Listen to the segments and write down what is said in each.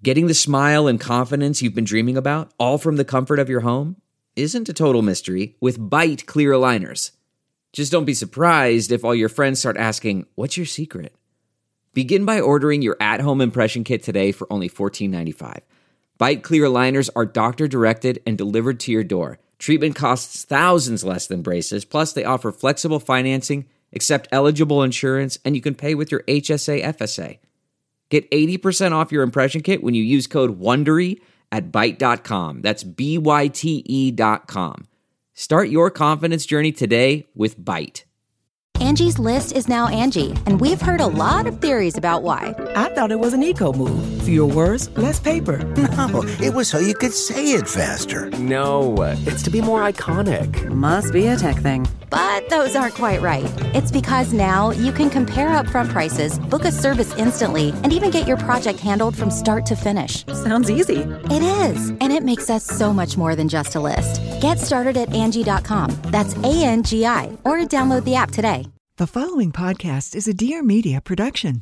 Getting the smile and confidence you've been dreaming about, all from the comfort of your home, isn't a total mystery with Byte clear aligners. Just don't be surprised if all your friends start asking, "What's your secret?" Begin by ordering your at-home impression kit today for only $14.95. Byte clear aligners are doctor-directed and delivered to your door. Treatment costs thousands less than braces, plus they offer flexible financing, accept eligible insurance, and you can pay with your HSA FSA. Get 80% off your impression kit when you use code WONDERY at Byte.com. That's BYTE.com. Start your confidence journey today with Byte. Angie's List is now Angie, and we've heard a lot of theories about why. I thought it was an eco move. Fewer words, less paper. No, it was so you could say it faster. No, it's to be more iconic. Must be a tech thing. But those aren't quite right. It's because now you can compare upfront prices, book a service instantly, and even get your project handled from start to finish. Sounds easy. It is, and it makes us so much more than just a list. Get started at Angie.com. That's ANGI, or download the app today. The following podcast is a Dear Media production.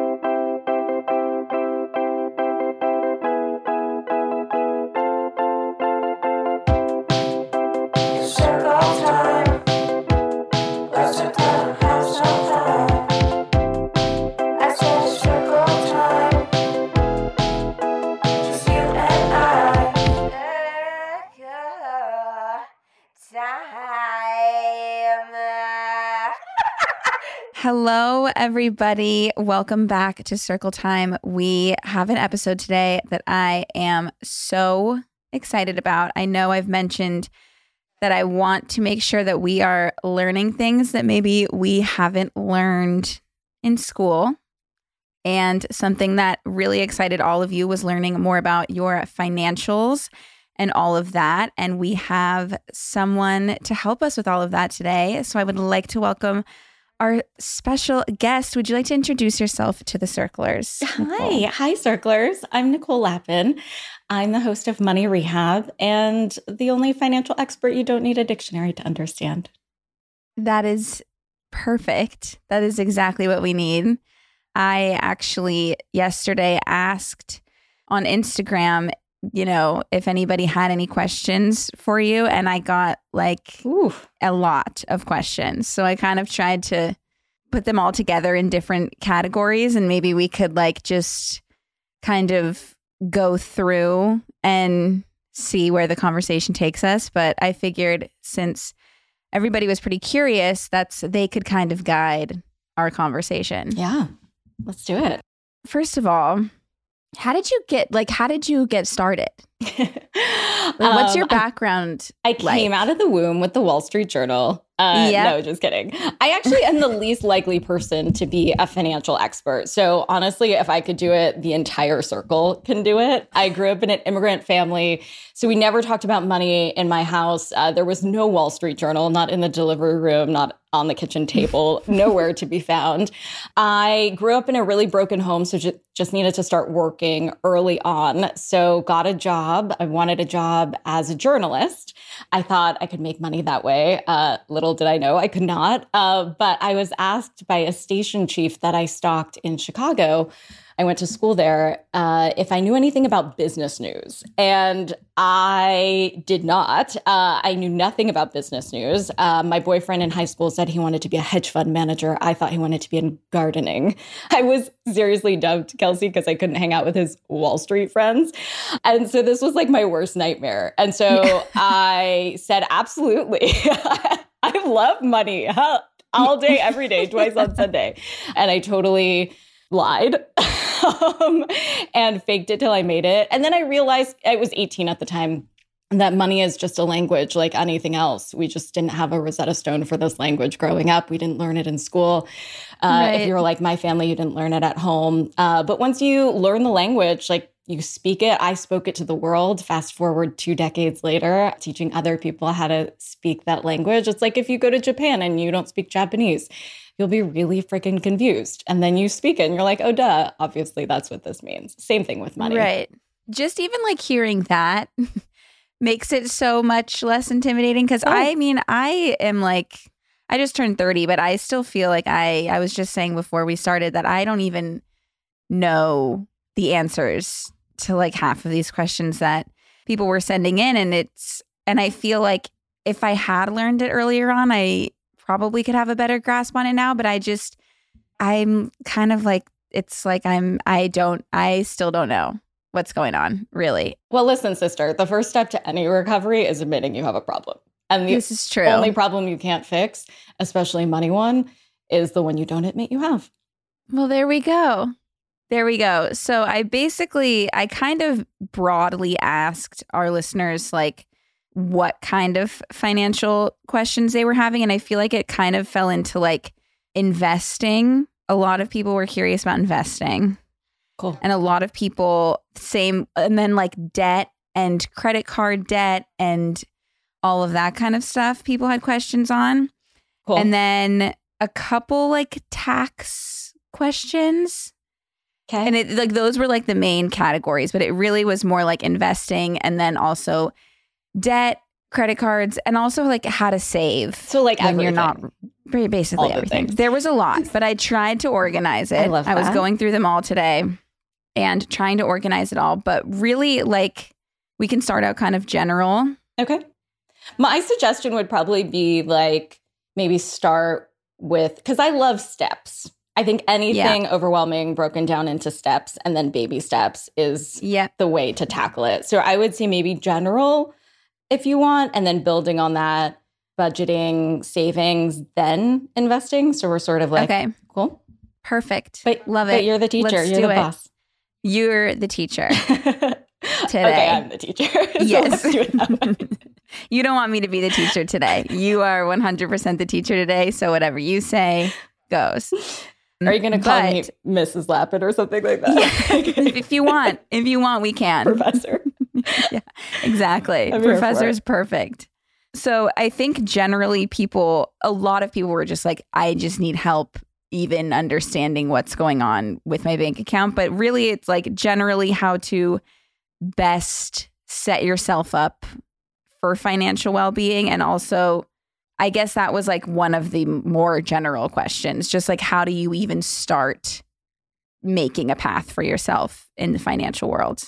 Hello, everybody. Welcome back to Circle Time. We have an episode today that I am so excited about. I know I've mentioned that I want to make sure that we are learning things that maybe we haven't learned in school. And something that really excited all of you was learning more about your financials and all of that. And we have someone to help us with all of that today. So I would like to welcome our special guest. Would you like to introduce yourself to the Circlers? Hi, Circlers. I'm Nicole Lappin. I'm the host of Money Rehab and the only financial expert you don't need a dictionary to understand. That is perfect. That is exactly what we need. I actually yesterday asked on Instagram, if anybody had any questions for you. And I got a lot of questions. So I kind of tried to put them all together in different categories. And maybe we could just kind of go through and see where the conversation takes us. But I figured since everybody was pretty curious, they could kind of guide our conversation. Yeah, let's do it. First of all, how did you get started? What's your background? I came out of the womb with the Wall Street Journal. No, just kidding. I actually am the least likely person to be a financial expert. So honestly, if I could do it, the entire circle can do it. I grew up in an immigrant family, so we never talked about money in my house. There was no Wall Street Journal, not in the delivery room, not on the kitchen table, nowhere to be found. I grew up in a really broken home, so just needed to start working early on. So got a job. I wanted a job as a journalist. I thought I could make money that way. Little did I know I could not. But I was asked by a station chief that I stalked in Chicago, I went to school there, if I knew anything about business news. And I did not. I knew nothing about business news. My boyfriend in high school said he wanted to be a hedge fund manager. I thought he wanted to be in gardening. I was seriously dubbed Kelsey because I couldn't hang out with his Wall Street friends. And so this was my worst nightmare. And so I said, absolutely. I love money all day, every day, twice on Sunday. And I totally lied and faked it till I made it. And then I realized, I was 18 at the time, that money is just a language like anything else. We just didn't have a Rosetta Stone for this language growing up. We didn't learn it in school. Right. If you were like my family, you didn't learn it at home. But once you learn the language, you speak it. I spoke it to the world. Fast forward 2 decades later, teaching other people how to speak that language. It's like if you go to Japan and you don't speak Japanese, you'll be really freaking confused. And then you speak it and you're like, oh, duh. Obviously, that's what this means. Same thing with money. Right. Just even hearing that makes it so much less intimidating. Because I am I just turned 30, but I still feel like I was just saying before we started that I don't even know the answers to like half of these questions that people were sending in. And I feel like if I had learned it earlier on, I probably could have a better grasp on it now. But I'm kind of like, it's like I still don't know what's going on, really. Well, listen, sister, the first step to any recovery is admitting you have a problem. And this is true. The only problem you can't fix, especially money one, is the one you don't admit you have. Well, there we go. So I kind of broadly asked our listeners like what kind of financial questions they were having. And I feel like it kind of fell into like investing. A lot of people were curious about investing. Cool. And a lot of people, same, and then like debt and credit card debt and all of that kind of stuff people had questions on. Cool. And then a couple like tax questions. Okay. And it like those were like the main categories, but it really was more like investing and then also debt, credit cards, and also like how to save. So like when everything. You're not basically all everything. Things. There was a lot, but I tried to organize it. I love that. I was going through them all today and trying to organize it all. But really, like, we can start out kind of general. Okay. My suggestion would probably be like maybe start with, because I love steps. I think anything overwhelming broken down into steps and then baby steps is the way to tackle it. So I would say maybe general if you want, and then building on that, budgeting, savings, then investing. So we're sort of like, okay, cool. Perfect. But, love it. But you're the teacher. Let's you're do the it. boss. You're the teacher today. Okay, I'm the teacher. So yes. let's do it that way. You don't want me to be the teacher today. You are 100% the teacher today. So whatever you say goes. Are you going to call me Mrs. Lappin or something like that? Yeah. If you want, we can. Professor. Yeah, exactly. Professor is perfect. So I think generally a lot of people were just like, I just need help even understanding what's going on with my bank account. But really, it's like generally how to best set yourself up for financial well-being. And also, I guess that was like one of the more general questions, just like how do you even start making a path for yourself in the financial world?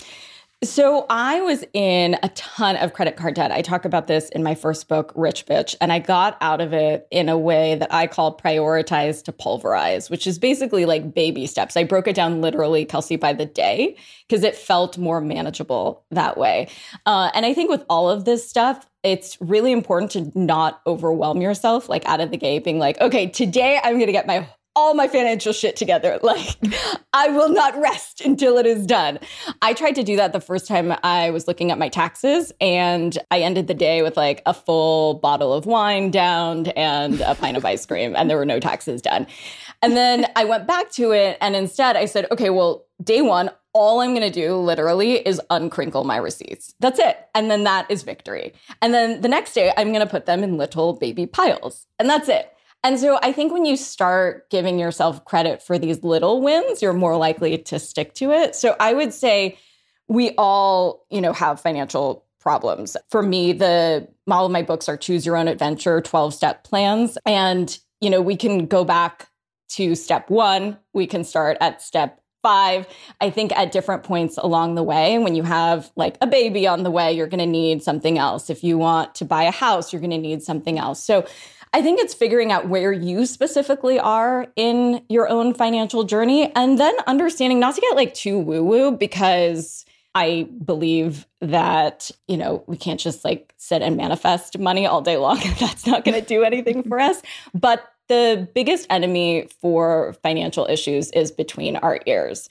So I was in a ton of credit card debt. I talk about this in my first book, Rich Bitch, and I got out of it in a way that I call prioritize to pulverize, which is basically like baby steps. I broke it down literally, Kelsey, by the day, because it felt more manageable that way. And I think with all of this stuff, it's really important to not overwhelm yourself, like out of the gate, being like, okay, today I'm going to get all my financial shit together. Like, I will not rest until it is done. I tried to do that the first time I was looking at my taxes, and I ended the day with like a full bottle of wine downed and a pint of ice cream, and there were no taxes done. And then I went back to it, and instead I said, okay, well, day one, all I'm going to do literally is uncrinkle my receipts. That's it. And then that is victory. And then the next day, I'm going to put them in little baby piles, and that's it. And so I think when you start giving yourself credit for these little wins, you're more likely to stick to it. So I would say we all, have financial problems. For me, the model of my books are Choose Your Own Adventure, 12-step plans. And, we can go back to step 1. We can start at step 5. I think at different points along the way, when you have like a baby on the way, you're going to need something else. If you want to buy a house, you're going to need something else. So I think it's figuring out where you specifically are in your own financial journey, and then understanding not to get like too woo-woo, because I believe that, we can't just like sit and manifest money all day long. That's not going to do anything for us. But the biggest enemy for financial issues is between our ears.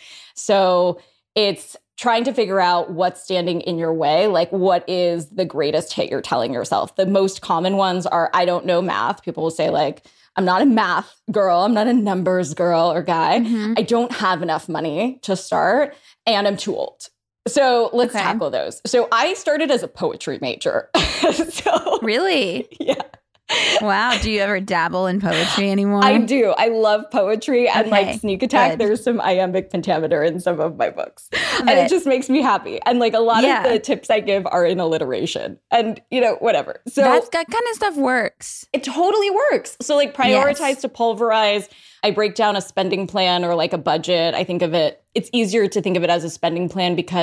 So it's trying to figure out what's standing in your way, like what is the greatest hit you're telling yourself. The most common ones are, I don't know math. People will say like, I'm not a math girl. I'm not a numbers girl or guy. Mm-hmm. I don't have enough money to start, and I'm too old. So let's tackle those. So I started as a poetry major. Really? Yeah. Wow. Do you ever dabble in poetry anymore? I do. I love poetry. And like sneak attack, there's some iambic pentameter in some of my books. And it just makes me happy. And like a lot of the tips I give are in alliteration and, whatever. So that kind of stuff works. It totally works. So like prioritize to pulverize. I break down a spending plan or like a budget. I think of it, it's easier to think of it as a spending plan because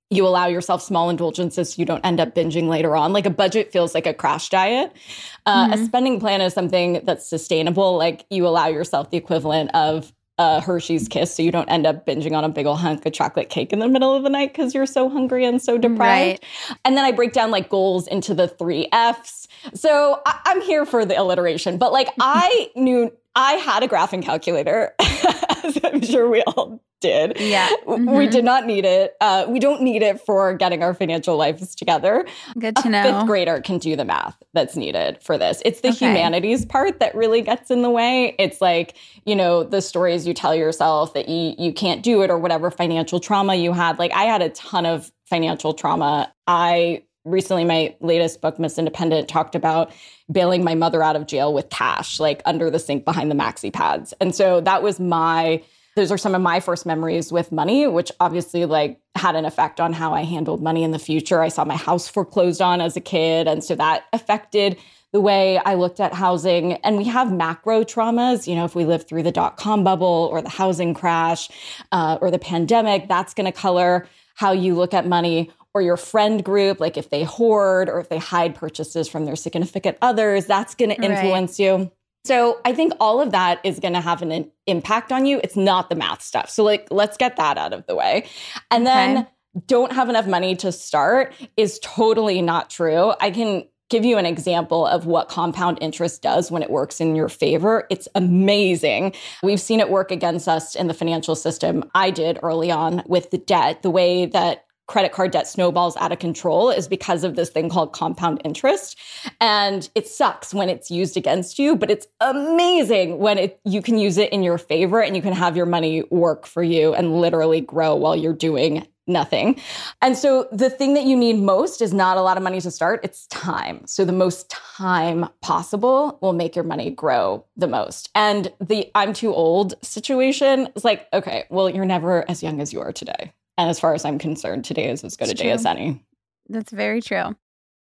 You allow yourself small indulgences so you don't end up binging later on. Like a budget feels like a crash diet. A spending plan is something that's sustainable. Like you allow yourself the equivalent of a Hershey's Kiss so you don't end up binging on a big old hunk of chocolate cake in the middle of the night because you're so hungry and so deprived. Right. And then I break down like goals into the 3 Fs. So I'm here for the alliteration. But like I knew I had a graphing calculator, as I'm sure we all did. Yeah. We did not need it. We don't need it for getting our financial lives together. Good to know. A 5th grader can do the math that's needed for this. It's the humanities part that really gets in the way. It's like, you know, the stories you tell yourself that you can't do it or whatever financial trauma you had. Like I had a ton of financial trauma. Recently, my latest book, Miss Independent, talked about bailing my mother out of jail with cash, like under the sink behind the maxi pads. And so that was those are some of my first memories with money, which obviously like had an effect on how I handled money in the future. I saw my house foreclosed on as a kid. And so that affected the way I looked at housing. And we have macro traumas, you know, if we lived through the dot-com bubble or the housing crash or the pandemic, that's going to color how you look at money. Or your friend group, like if they hoard or if they hide purchases from their significant others, that's going to influence you. So I think all of that is going to have an impact on you. It's not the math stuff. So like, let's get that out of the way. And then don't have enough money to start is totally not true. I can give you an example of what compound interest does when it works in your favor. It's amazing. We've seen it work against us in the financial system. I did early on with the debt, the way that credit card debt snowballs out of control is because of this thing called compound interest. And it sucks when it's used against you, but it's amazing when you can use it in your favor and you can have your money work for you and literally grow while you're doing nothing. And so the thing that you need most is not a lot of money to start, it's time. So the most time possible will make your money grow the most. And the I'm too old situation is like, okay, well, you're never as young as you are today. And as far as I'm concerned, today is as good a day as any. That's very true.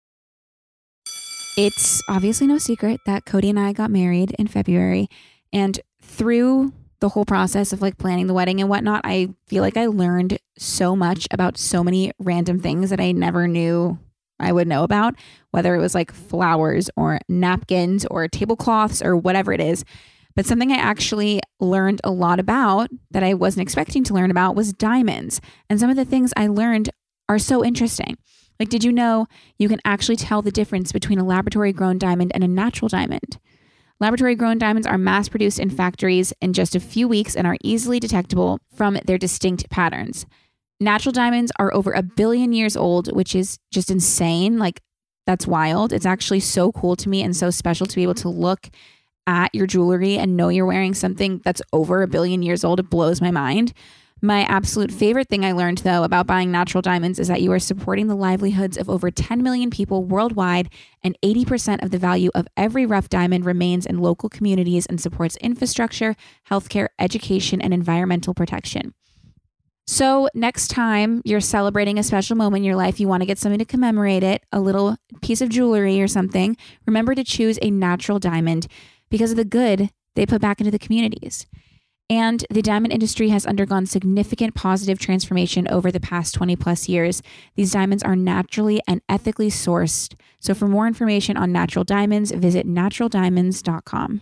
It's obviously no secret that Cody and I got married in February. And through the whole process of like planning the wedding and whatnot, I feel like I learned so much about so many random things that I never knew I would know about, whether it was like flowers or napkins or tablecloths or whatever it is. But something I actually learned a lot about that I wasn't expecting to learn about was diamonds. And some of the things I learned are so interesting. Like, did you know you can actually tell the difference between a laboratory-grown diamond and a natural diamond? Laboratory-grown diamonds are mass-produced in factories in just a few weeks and are easily detectable from their distinct patterns. Natural diamonds are over 1 billion years old, which is just insane. Like, that's wild. It's actually so cool to me and so special to be able to look at your jewelry and know you're wearing something that's over 1 billion years old. It blows my mind. My absolute favorite thing I learned, though, about buying natural diamonds is that you are supporting the livelihoods of over 10 million people worldwide, and 80% of the value of every rough diamond remains in local communities and supports infrastructure, healthcare, education, and environmental protection. So next time you're celebrating a special moment in your life, you want to get something to commemorate it, a little piece of jewelry or something, remember to choose a natural diamond because of the good they put back into the communities. And the diamond industry has undergone significant positive transformation over the past 20 plus years. These diamonds are naturally and ethically sourced. So for more information on natural diamonds, visit naturaldiamonds.com.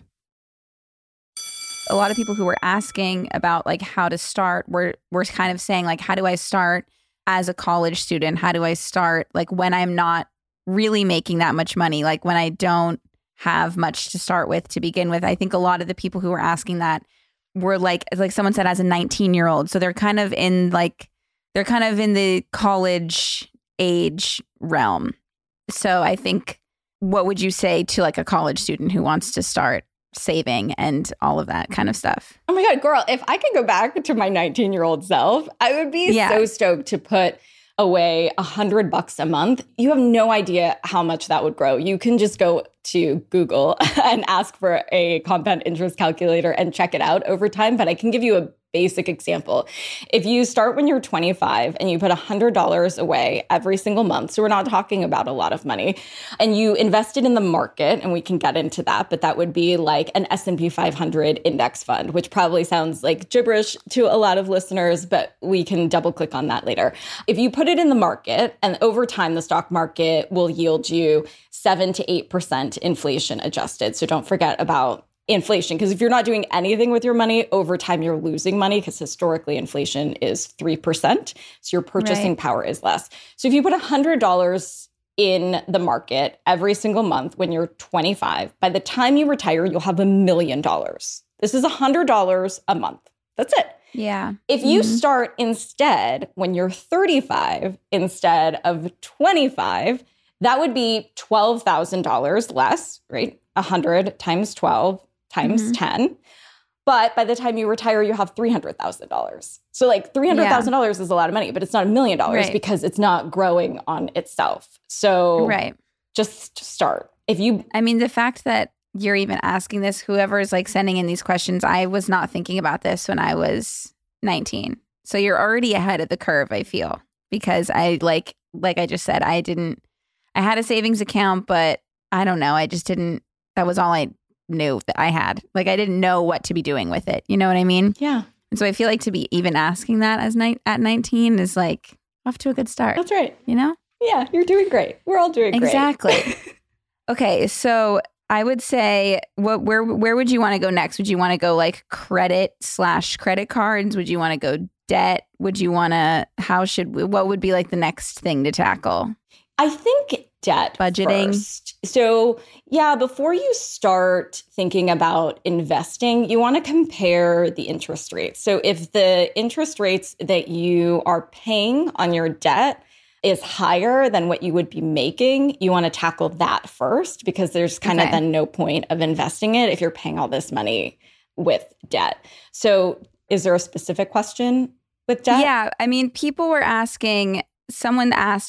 A lot of people who were asking about like how to start were kind of saying like, how do I start as a college student? How do I start like when I'm not really making that much money? Like when I don't have much to start with to begin with. I think a lot of the people who were asking that were like someone said as a 19-year-old. So they're kind of in the college age realm. So I think, what would you say to like a college student who wants to start saving and all of that kind of stuff? Oh my God, girl, if I could go back to my 19-year-old self, I would be so stoked to put away $100 a month. You have no idea how much that would grow. You can just go to Google and ask for a compound interest calculator and check it out over time. But I can give you a basic example. If you start when you're 25 and you put $100 away every single month, so we're not talking about a lot of money, and you invested in the market, and we can get into that, but that would be like an S&P 500 index fund, which probably sounds like gibberish to a lot of listeners, but we can double click on that later. If you put it in the market, and over time, the stock market will yield you 7 to 8% inflation adjusted. So don't forget about inflation, because if you're not doing anything with your money, over time you're losing money, because historically inflation is 3%. So your purchasing power is less. So if you put $100 in the market every single month when you're 25, by the time you retire, you'll have $1 million. This is $100 a month. That's it. Yeah. If you start instead when you're 35 instead of 25, that would be $12,000 less, right? 100 times 12 times 10. But by the time you retire, you have $300,000. So like $300,000 is a lot of money, but it's not $1 million because it's not growing on itself. So just start. I mean, the fact that you're even asking this, whoever is like sending in these questions, I was not thinking about this when I was 19. So you're already ahead of the curve, I feel, because I like I just said, I had a savings account, but I don't know. I just didn't, that was all I knew that I had. Like, I didn't know what to be doing with it. You know what I mean? Yeah. And so I feel like to be even asking that at 19 is like off to a good start. That's right. You know? Yeah, you're doing great. We're all doing great. Exactly. Okay, so I would say, where would you want to go next? Would you want to go like credit/credit cards? Would you want to go debt? Would you want to, what would be like the next thing to tackle? I think debt budgeting first. So yeah, before you start thinking about investing, you want to compare the interest rates. So if the interest rates that you are paying on your debt is higher than what you would be making, you want to tackle that first, because there's kind of then no point of investing it if you're paying all this money with debt. So is there a specific question with debt? Yeah. I mean, people were asking, someone asked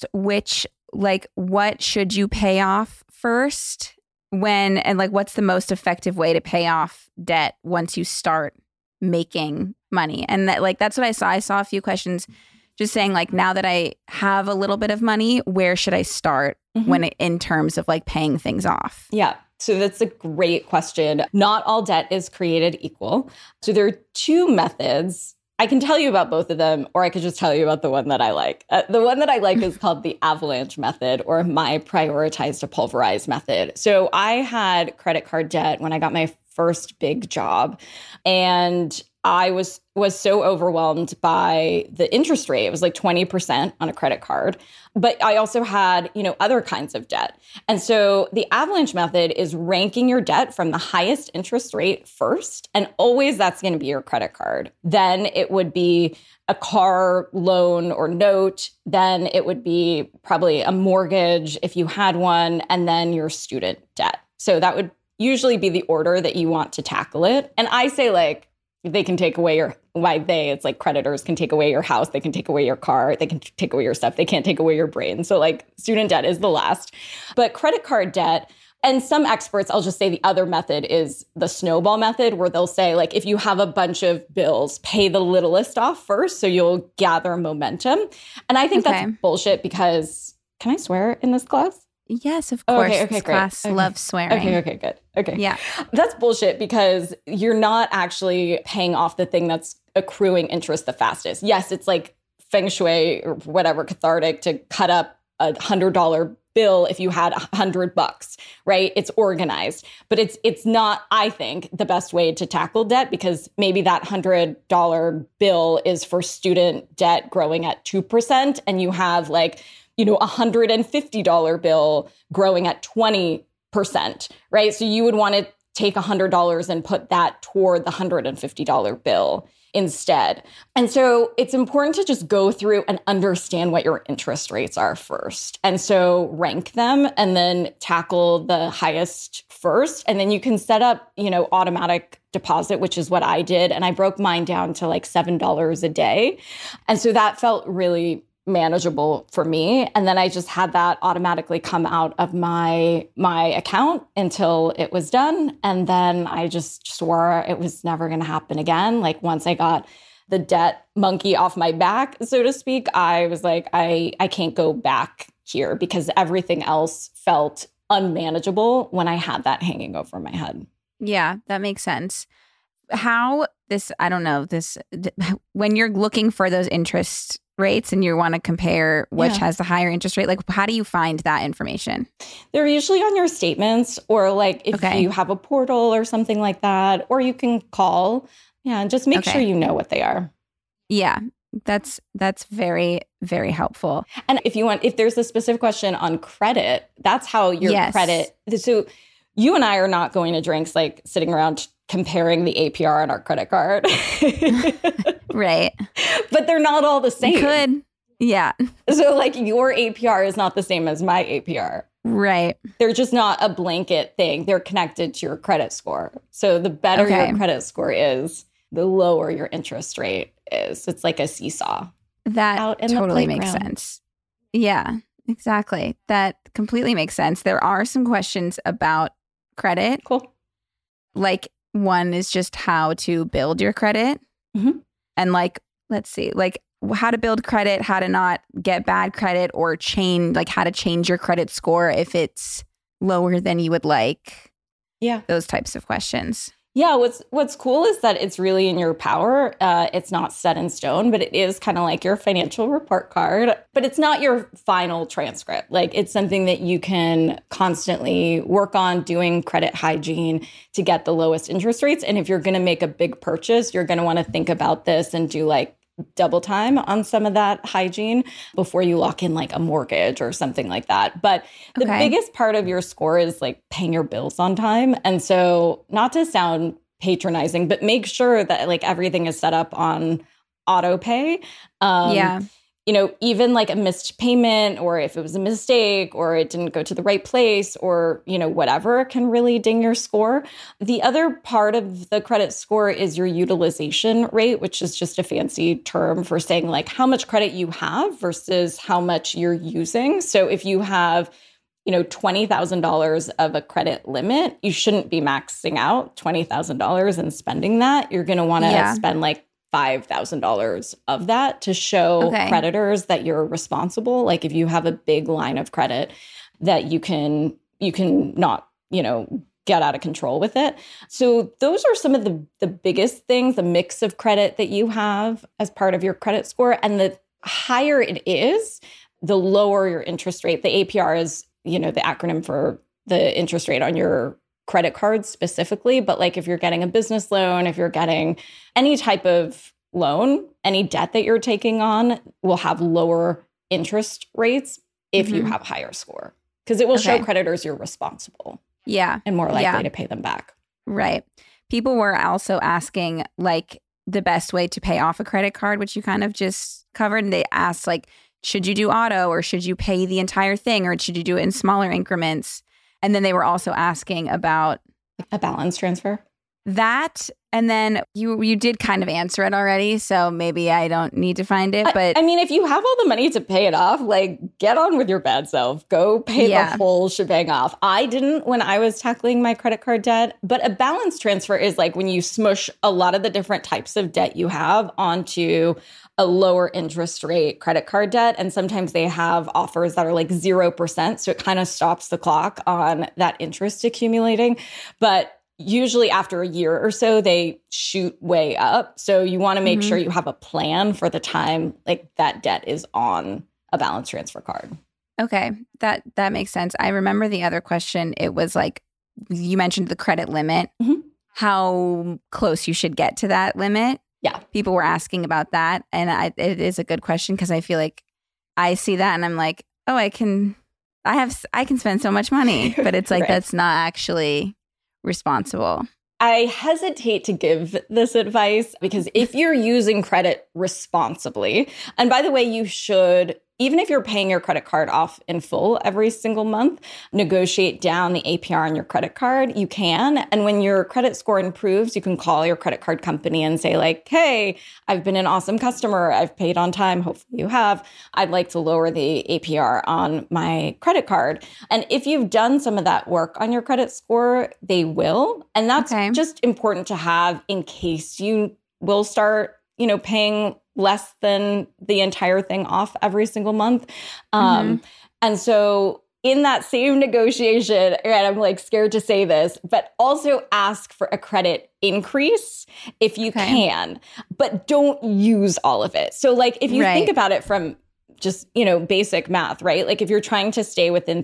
what should you pay off first and like, what's the most effective way to pay off debt once you start making money? And that's what I saw. I saw a few questions just saying like, now that I have a little bit of money, where should I start in terms of like paying things off? Yeah. So that's a great question. Not all debt is created equal. So there are two methods. I can tell you about both of them, or I could just tell you about the one that I like. The one that I like is called the avalanche method, or my prioritized to pulverize method. So I had credit card debt when I got my first big job, and I was so overwhelmed by the interest rate. It was like 20% on a credit card. But I also had, other kinds of debt. And so the avalanche method is ranking your debt from the highest interest rate first. And always that's going to be your credit card. Then it would be a car loan or note. Then it would be probably a mortgage if you had one, and then your student debt. So that would usually be the order that you want to tackle it. And I say like, they can take away it's like creditors can take away your house, they can take away your car, they can take away your stuff, they can't take away your brain. So like student debt is the last. But credit card debt, and some experts, I'll just say the other method is the snowball method, where they'll say like, if you have a bunch of bills, pay the littlest off first so you'll gather momentum. And I think that's bullshit, because, can I swear in this class? Yes, of course. Okay, this class loves swearing. Okay, good. Okay. Yeah. That's bullshit, because you're not actually paying off the thing that's accruing interest the fastest. Yes, it's like feng shui or whatever, cathartic to cut up $100 bill if you had $100, right? It's organized, but it's not, I think, the best way to tackle debt, because maybe that $100 bill is for student debt growing at 2%, and you have like, $150 bill growing at 20%, right? So you would want to take $100 and put that toward the $150 bill instead. And so it's important to just go through and understand what your interest rates are first. And so rank them and then tackle the highest first. And then you can set up, automatic deposit, which is what I did. And I broke mine down to like $7 a day. And so that felt really manageable for me. And then I just had that automatically come out of my account until it was done. And then I just swore it was never going to happen again. Like once I got the debt monkey off my back, so to speak, I was like, I can't go back here because everything else felt unmanageable when I had that hanging over my head. Yeah, that makes sense. When you're looking for those interest rates and you want to compare which has the higher interest rate, like how do you find that information? They're usually on your statements, or like if you have a portal or something like that, or you can call. Yeah, and just make sure you know what they are. Yeah, that's very, very helpful. And if there's a specific question on credit, that's how your credit. So you and I are not going to drinks like sitting around comparing the APR on our credit card. Right. But they're not all the same. Could. Yeah. So like your APR is not the same as my APR. Right. They're just not a blanket thing. They're connected to your credit score. So the better your credit score is, the lower your interest rate is. It's like a seesaw. That totally makes sense. Yeah, exactly. That completely makes sense. There are some questions about credit. Cool. Like one is just how to build your credit. Mm-hmm. And like, let's see, like how to build credit, how to not get bad credit, or how to change your credit score if it's lower than you would like. Yeah. Those types of questions. Yeah, what's cool is that it's really in your power. It's not set in stone, but it is kind of like your financial report card. But it's not your final transcript. Like it's something that you can constantly work on doing credit hygiene to get the lowest interest rates. And if you're going to make a big purchase, you're going to want to think about this and do like double time on some of that hygiene before you lock in like a mortgage or something like that. But the biggest part of your score is like paying your bills on time. And so not to sound patronizing, but make sure that like everything is set up on auto pay. Even like a missed payment, or if it was a mistake or it didn't go to the right place, or, whatever can really ding your score. The other part of the credit score is your utilization rate, which is just a fancy term for saying like how much credit you have versus how much you're using. So if you have, $20,000 of a credit limit, you shouldn't be maxing out $20,000 and spending that. You're going to want to spend like $5,000 of that to show creditors that you're responsible. Like if you have a big line of credit that you can not, get out of control with it. So those are some of the biggest things, the mix of credit that you have as part of your credit score. And the higher it is, the lower your interest rate. The APR is, the acronym for the interest rate on your credit cards specifically. But like if you're getting a business loan, if you're getting any type of loan, any debt that you're taking on will have lower interest rates if you have higher score, because it will show creditors you're responsible. Yeah. And more likely to pay them back. Right. People were also asking like the best way to pay off a credit card, which you kind of just covered. And they asked like, should you do auto, or should you pay the entire thing, or should you do it in smaller increments? And then they were also asking about a balance transfer. That, and then you did kind of answer it already, so maybe I don't need to find it. But I mean, if you have all the money to pay it off, like get on with your bad self. Go pay the whole shebang off. I didn't when I was tackling my credit card debt, but a balance transfer is like when you smush a lot of the different types of debt you have onto a lower interest rate credit card debt. And sometimes they have offers that are like 0%. So it kind of stops the clock on that interest accumulating. But usually after a year or so, they shoot way up. So you want to make sure you have a plan for the time like that debt is on a balance transfer card. Okay, that makes sense. I remember the other question. It was like, you mentioned the credit limit, how close you should get to that limit. Yeah. People were asking about that. And it is a good question, because I feel like I see that and I'm like, oh, I can spend so much money. But it's like, that's not actually responsible. I hesitate to give this advice because if you're using credit responsibly, and by the way, you should, even if you're paying your credit card off in full every single month, negotiate down the APR on your credit card. You can. And when your credit score improves, you can call your credit card company and say like, hey, I've been an awesome customer. I've paid on time. Hopefully you have. I'd like to lower the APR on my credit card. And if you've done some of that work on your credit score, they will. And that's just important to have in case you will start paying less than the entire thing off every single month. And so in that same negotiation, and I'm like scared to say this, but also ask for a credit increase if you can, but don't use all of it. So like if you think about it from just, basic math, right? Like if you're trying to stay within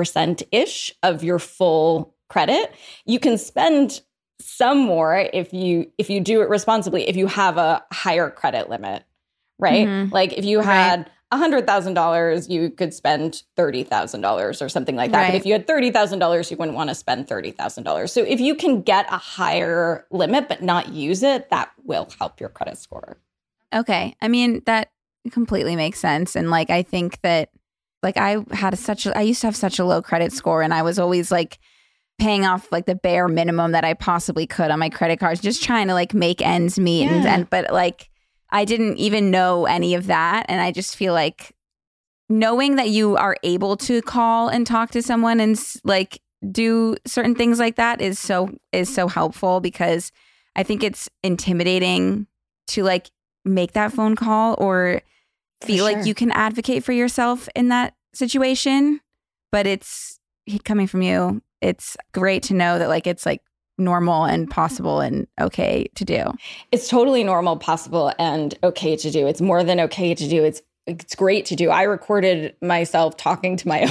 30%-ish of your full credit, you can spend some more if you do it responsibly, if you have a higher credit limit, right? Like if you had $100,000, you could spend $30,000 or something like that. But if you had $30,000, you wouldn't want to spend $30,000. So if you can get a higher limit but not use it, that will help your credit score. Okay. I mean, that completely makes sense. And like, I think that like I used to have such a low credit score, and I was always like paying off like the bare minimum that I possibly could on my credit cards, just trying to like make ends meet. But like, I didn't even know any of that. And I just feel like knowing that you are able to call and talk to someone and like do certain things like that is so helpful, because I think it's intimidating to like make that phone call or feel like you can advocate for yourself in that situation. But it's coming from you. It's great to know that like it's like normal and possible and okay to do. It's totally normal, possible, and okay to do. It's more than okay to do. It's great to do. I recorded myself talking to my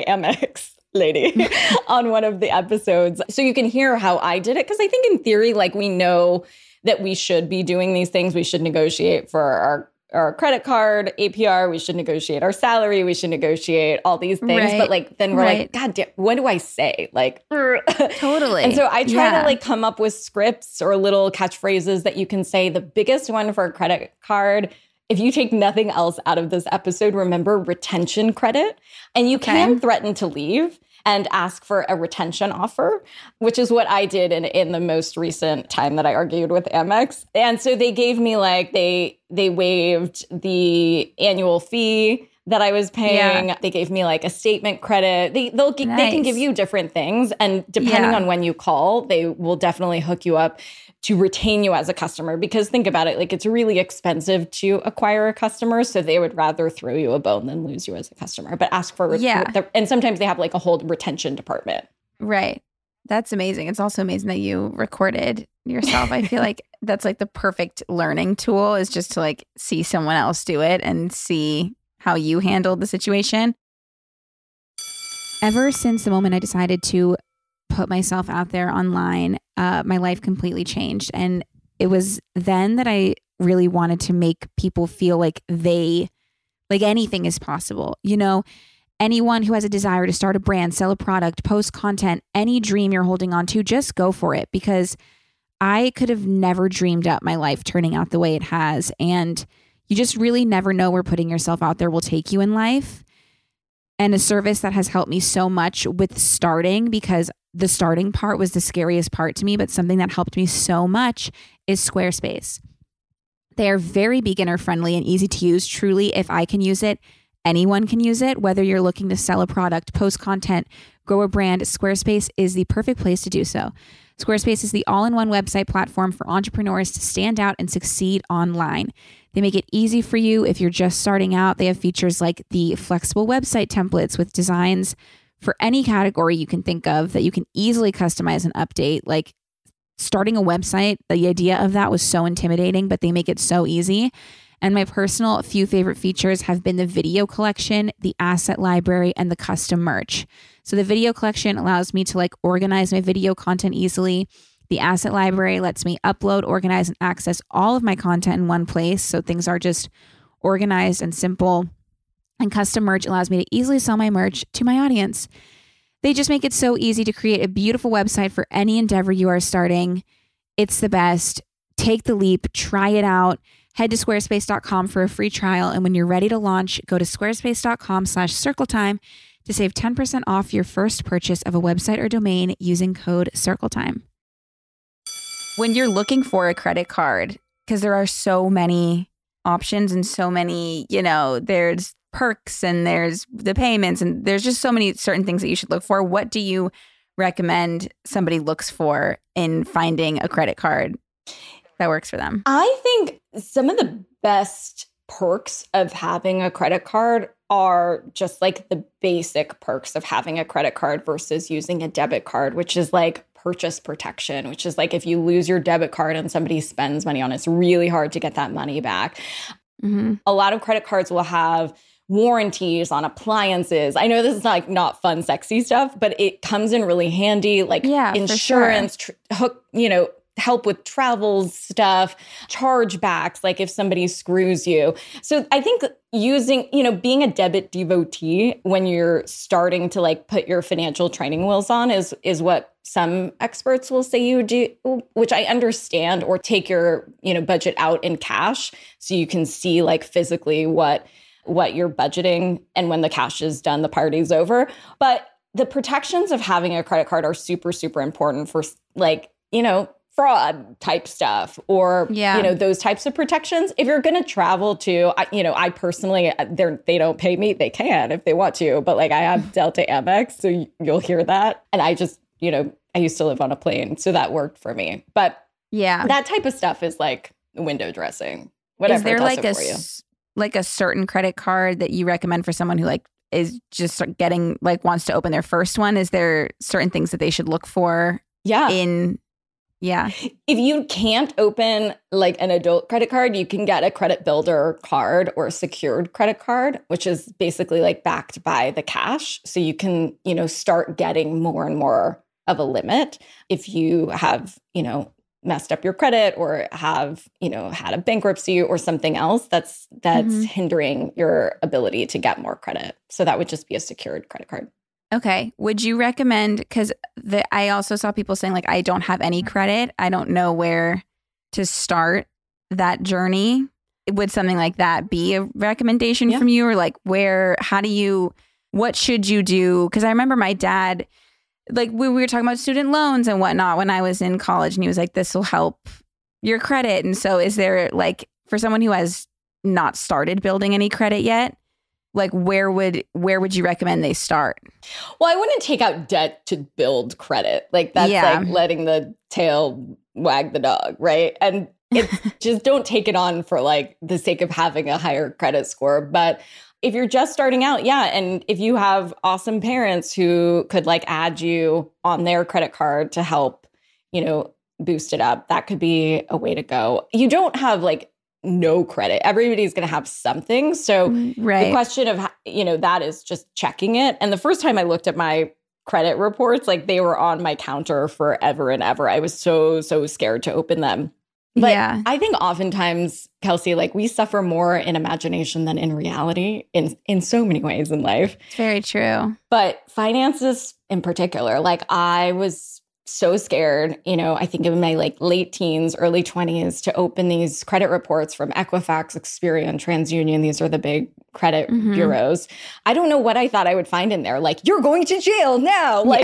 Amex lady on one of the episodes, so you can hear how I did it. Because I think in theory, like we know that we should be doing these things. We should negotiate for our credit card APR. We should negotiate our salary. We should negotiate all these things. But like, then we're like, God damn, what do I say? Like, totally. And so I try to like come up with scripts or little catchphrases that you can say. The biggest one for a credit card, if you take nothing else out of this episode, remember retention credit. And you can threaten to leave and ask for a retention offer, which is what I did in the most recent time that I argued with Amex. And so they gave me like, they waived the annual fee that I was paying. Yeah. They gave me like a statement credit. They can give you different things. And depending on when you call, they will definitely hook you up to retain you as a customer. Because think about it, like it's really expensive to acquire a customer. So they would rather throw you a bone than lose you as a customer. But ask for, and sometimes they have like a whole retention department. Right. That's amazing. It's also amazing that you recorded yourself. I feel like that's like the perfect learning tool, is just to like see someone else do it and see how you handled the situation. Ever since the moment I decided to put myself out there online, my life completely changed. And it was then that I really wanted to make people feel like anything is possible. Anyone who has a desire to start a brand, sell a product, post content, any dream you're holding on to, just go for it, because I could have never dreamed up my life turning out the way it has. And you just really never know where putting yourself out there will take you in life. And a service that has helped me so much with starting, because the starting part was the scariest part to me, but something that helped me so much is Squarespace. They are very beginner friendly and easy to use. Truly, if I can use it, anyone can use it. Whether you're looking to sell a product, post content, grow a brand, Squarespace is the perfect place to do so. Squarespace is the all-in-one website platform for entrepreneurs to stand out and succeed online. They make it easy for you if you're just starting out. They have features like the flexible website templates with designs for any category you can think of that you can easily customize and update. Like starting a website, the idea of that was so intimidating, but they make it so easy. And my personal few favorite features have been the video collection, the asset library, and the custom merch. So the video collection allows me to like organize my video content easily. The asset library lets me upload, organize, and access all of my content in one place, so things are just organized and simple. And custom merch allows me to easily sell my merch to my audience. They just make it so easy to create a beautiful website for any endeavor you are starting. It's the best. Take the leap, try it out. Head to squarespace.com for a free trial. And when you're ready to launch, go to squarespace.com/circletime to save 10% off your first purchase of a website or domain using code CircleTime. When you're looking for a credit card, because there are so many options and so many, there's perks and there's the payments and there's just so many certain things that you should look for. What do you recommend somebody looks for in finding a credit card that works for them? I think some of the best perks of having a credit card are just like the basic perks of having a credit card versus using a debit card, which is like purchase protection, which is like if you lose your debit card and somebody spends money on it, it's really hard to get that money back. Mm-hmm. A lot of credit cards will have warranties on appliances. I know this is not fun, sexy stuff, but it comes in really handy, like insurance, help with travel stuff, chargebacks, like if somebody screws you. So I think using, being a debit devotee when you're starting to like put your financial training wheels on is what some experts will say you do, which I understand, or take your, budget out in cash so you can see like physically what you're budgeting, and when the cash is done, the party's over. But the protections of having a credit card are super, super important for fraud type stuff or, those types of protections. If you're going to travel to, I personally, they don't pay me. They can if they want to, but like I have Delta Amex, so you'll hear that. And I just, I used to live on a plane, so that worked for me. But yeah, that type of stuff is like window dressing, whatever. Is there like a certain credit card that you recommend for someone who like is just getting like wants to open their first one? Is there certain things that they should look for? Yeah. If you can't open like an adult credit card, you can get a credit builder card or a secured credit card, which is basically like backed by the cash. So you can, start getting more and more of a limit if you have, messed up your credit or have, had a bankruptcy or something else that's hindering your ability to get more credit. So that would just be a secured credit card. Okay. Would you recommend, because I also saw people saying like, I don't have any credit. I don't know where to start that journey. Would something like that be a recommendation from you? Or like what should you do? Because I remember my dad, like we were talking about student loans and whatnot when I was in college, and he was like, this will help your credit. And so is there like, for someone who has not started building any credit yet, like where would you recommend they start? Well, I wouldn't take out debt to build credit. Like that's like letting the tail wag the dog, right? And it's just don't take it on for like the sake of having a higher credit score. But if you're just starting out, and if you have awesome parents who could like add you on their credit card to help, boost it up, that could be a way to go. You don't have like no credit. Everybody's going to have something. So the question of, that is just checking it. And the first time I looked at my credit reports, like they were on my counter forever and ever. I was so scared to open them. But I think oftentimes, Kelsey, like we suffer more in imagination than in reality in so many ways in life. It's very true. But finances in particular, like I was so scared, I think in my like late teens, early 20s to open these credit reports from Equifax, Experian, TransUnion. These are the big credit bureaus. I don't know what I thought I would find in there. Like, you're going to jail now. Like,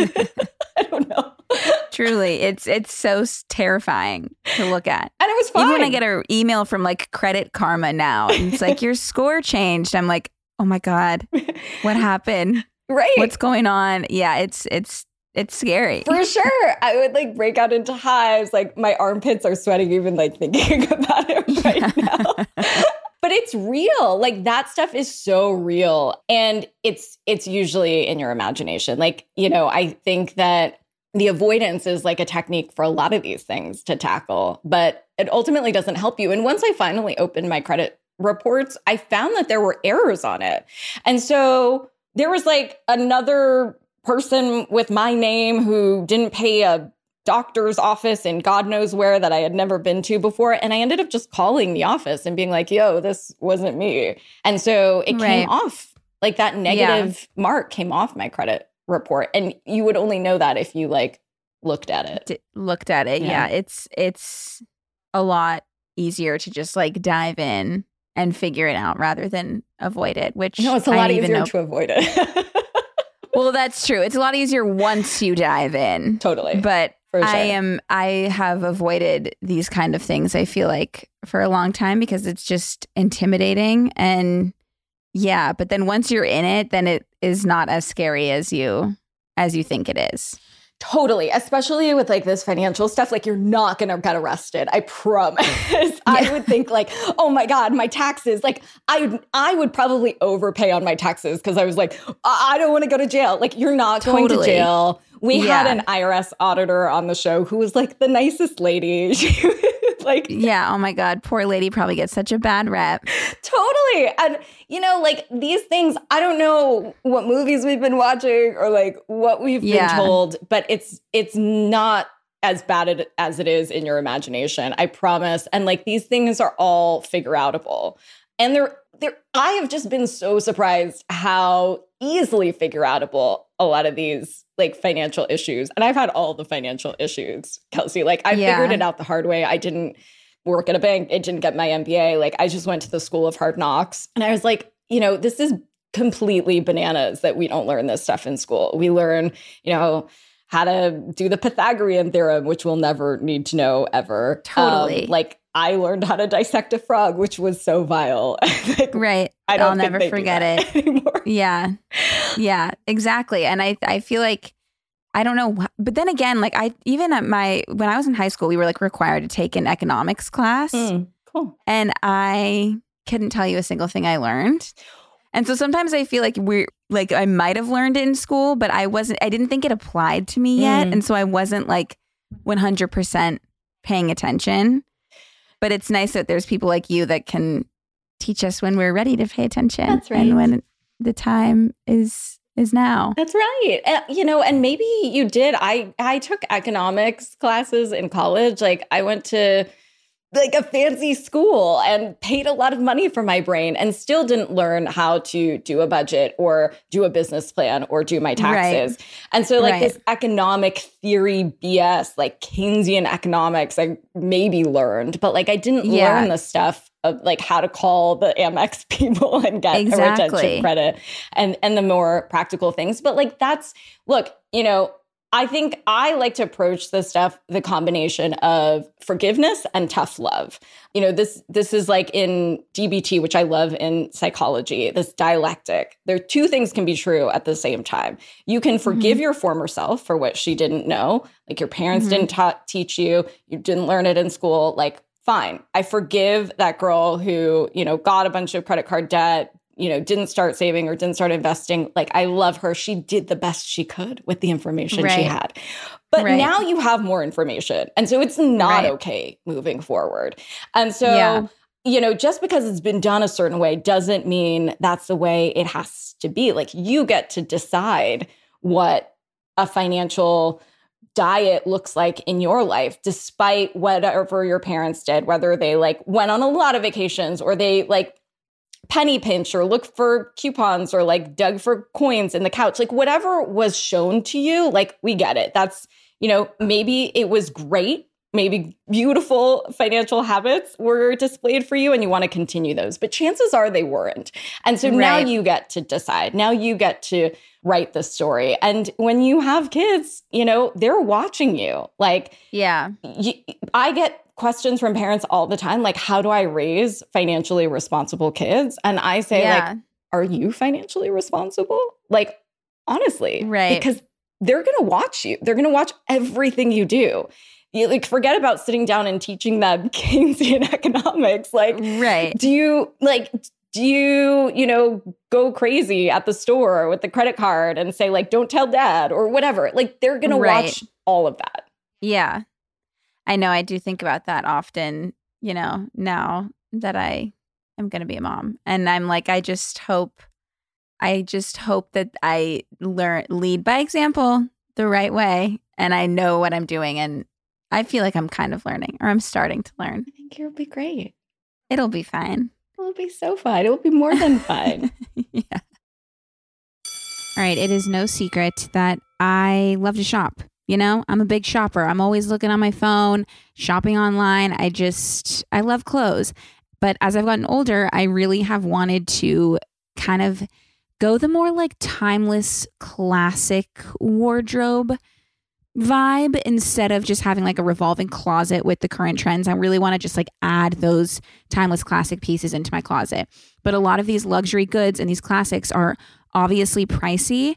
I don't know. Truly, it's so terrifying to look at. And it was fine. Even when I get an email from like Credit Karma now, and it's like, your score changed. I'm like, oh my God, what happened? Right. What's going on? Yeah, it's scary. For sure. I would like break out into hives. Like my armpits are sweating even like thinking about it right now. But it's real. Like that stuff is so real. And it's usually in your imagination. Like, I think that the avoidance is like a technique for a lot of these things to tackle, but it ultimately doesn't help you. And once I finally opened my credit reports, I found that there were errors on it. And so there was like another person with my name who didn't pay a doctor's office in God knows where that I had never been to before. And I ended up just calling the office and being like, yo, this wasn't me. And so it came off, like that negative mark came off my credit report. And you would only know that if you like looked at it. Yeah. It's a lot easier to just like dive in and figure it out rather than avoid it, which it's a lot easier to avoid it. Well, that's true. It's a lot easier once you dive in. Totally. But for sure. I have avoided these kind of things, I feel like, for a long time because it's just intimidating. And but then once you're in it, then it is not as scary as you think it is. Totally. Especially with like this financial stuff, like you're not going to get arrested. I promise. Yeah. I would think like, oh my God, my taxes. Like I would probably overpay on my taxes because I was like, I don't want to go to jail. Like you're not going to jail. We had an IRS auditor on the show who was like the nicest lady. She was like, yeah, oh my God, poor lady probably gets such a bad rep. Totally. And, you know, like these things, I don't know what movies we've been watching or like what we've been told, but it's not as bad as it is in your imagination. I promise. And like these things are all figure outable. And I have just been so surprised how easily figure outable a lot of these like financial issues. And I've had all the financial issues, Kelsey. Like I figured it out the hard way. I didn't work at a bank. I didn't get my MBA. Like I just went to the School of Hard Knocks. And I was like, you know, this is completely bananas that we don't learn this stuff in school. We learn, you know, how to do the Pythagorean theorem, which we'll never need to know ever. Totally. Like I learned how to dissect a frog, which was so vile. Like, right. I'll never forget it anymore. Yeah. Yeah, exactly. And I feel like, I don't know, but then again, like when I was in high school, we were like required to take an economics class. Cool. And I couldn't tell you a single thing I learned. And so sometimes I feel like I might have learned it in school, but I didn't think it applied to me yet. And so I wasn't like 100% paying attention. But it's nice that there's people like you that can teach us when we're ready to pay attention. That's right. And when the time is now. That's right. You know, and maybe you did. I took economics classes in college. Like I went to like a fancy school and paid a lot of money for my brain and still didn't learn how to do a budget or do a business plan or do my taxes. Right. And so like this economic theory BS, like Keynesian economics, I maybe learned, but like I didn't learn the stuff of like how to call the Amex people and get a retention credit and the more practical things. But like look, you know, I think I like to approach this stuff, the combination of forgiveness and tough love. You know, this is like in DBT, which I love in psychology, this dialectic. There are two things can be true at the same time. You can forgive your former self for what she didn't know. Like your parents didn't teach you, you didn't learn it in school. Like, fine. I forgive that girl who, you know, got a bunch of credit card debt, you know, didn't start saving or didn't start investing. Like, I love her. She did the best she could with the information she had. But now you have more information. And so it's not okay moving forward. And so, you know, just because it's been done a certain way doesn't mean that's the way it has to be. Like, you get to decide what a financial diet looks like in your life, despite whatever your parents did, whether they like went on a lot of vacations or they like penny pinch or look for coupons or like dug for coins in the couch, like whatever was shown to you, like we get it. That's, you know, maybe it was great. Maybe beautiful financial habits were displayed for you and you want to continue those, but chances are they weren't. And so now you get to decide. Now you get to write the story. And when you have kids, you know, they're watching you. Like, I get questions from parents all the time, like, how do I raise financially responsible kids? And I say, like, are you financially responsible? Like, honestly, because they're going to watch you. They're going to watch everything you do. You, like, forget about sitting down and teaching them Keynesian economics. Like, do you, you know, go crazy at the store with the credit card and say, like, don't tell dad or whatever? Like, they're going to watch all of that. Yeah. I know. I do think about that often, you know, now that I am going to be a mom. And I'm like, I just hope that I lead by example the right way. And I know what I'm doing. And I feel like I'm kind of learning, or I'm starting to learn. I think you'll be great. It'll be fine. It'll be so fun. It'll be more than fun. Yeah. All right. It is no secret that I love to shop. You know, I'm a big shopper. I'm always looking on my phone, shopping online. I love clothes. But as I've gotten older, I really have wanted to kind of go the more like timeless, classic wardrobe vibe instead of just having like a revolving closet with the current trends. I really want to just like add those timeless, classic pieces into my closet. But a lot of these luxury goods and these classics are obviously pricey.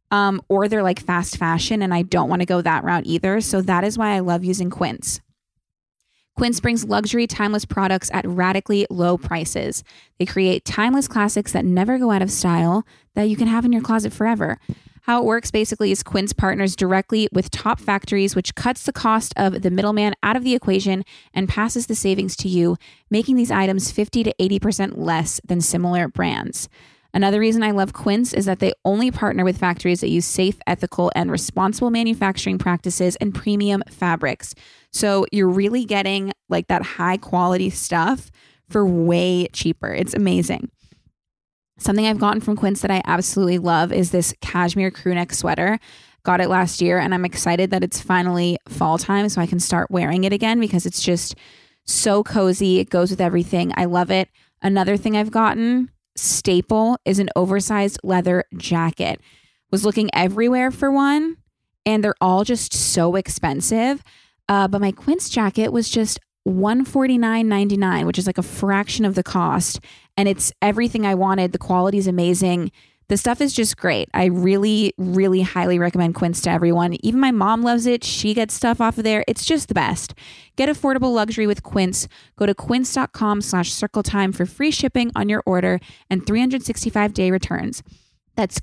or they're like fast fashion, and I don't want to go that route either. So that is why I love using Quince. Quince brings luxury, timeless products at radically low prices. They create timeless classics that never go out of style that you can have in your closet forever. How it works basically is Quince partners directly with top factories, which cuts the cost of the middleman out of the equation and passes the savings to you, making these items 50 to 80% less than similar brands. Another reason I love Quince is that they only partner with factories that use safe, ethical, and responsible manufacturing practices and premium fabrics. So you're really getting like that high quality stuff for way cheaper. It's amazing. Something I've gotten from Quince that I absolutely love is this cashmere crew neck sweater. Got it last year, and I'm excited that it's finally fall time so I can start wearing it again because it's just so cozy. It goes with everything. I love it. Another thing I've gotten, staple, is an oversized leather jacket. Was looking everywhere for one, and they're all just so expensive. But my Quince jacket was just $149.99, which is like a fraction of the cost. And it's everything I wanted. The quality is amazing. The stuff is just great. I really, really highly recommend Quince to everyone. Even my mom loves it. She gets stuff off of there. It's just the best. Get affordable luxury with Quince. Go to quince.com/circletime for free shipping on your order and 365-day returns. That's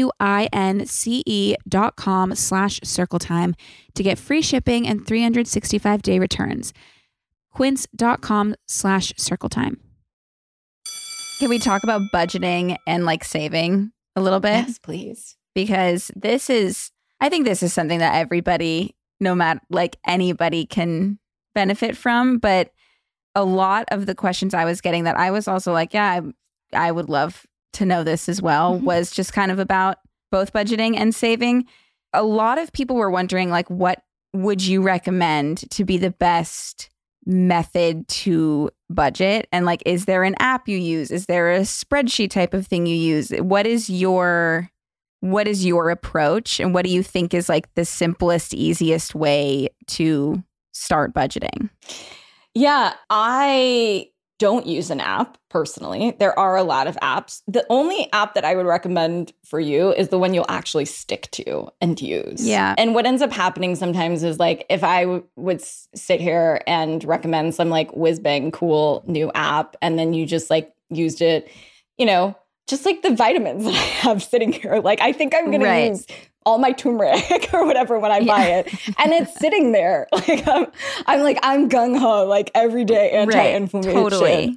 QUINCE.com/circletime to get free shipping and 365-day returns. Quince.com/circletime. Can we talk about budgeting and like saving a little bit? Yes, please. Because I think this is something that everybody, no matter like anybody, can benefit from. But a lot of the questions I was getting that I was also like, yeah, I would love to know this as well, was just kind of about both budgeting and saving. A lot of people were wondering, like, what would you recommend to be the best method to budget? And like, is there an app you use? Is there a spreadsheet type of thing you use? What is your approach? And what do you think is like the simplest, easiest way to start budgeting? Yeah, I don't use an app personally. There are a lot of apps. The only app that I would recommend for you is the one you'll actually stick to and use. Yeah. And what ends up happening sometimes is like if I would sit here and recommend some like whiz bang cool new app and then you just like used it, you know, just like the vitamins that I have sitting here. Like I think I'm going to use all my turmeric or whatever when I buy it. And it's sitting there. Like I'm gung-ho like every day anti-inflammation. Totally.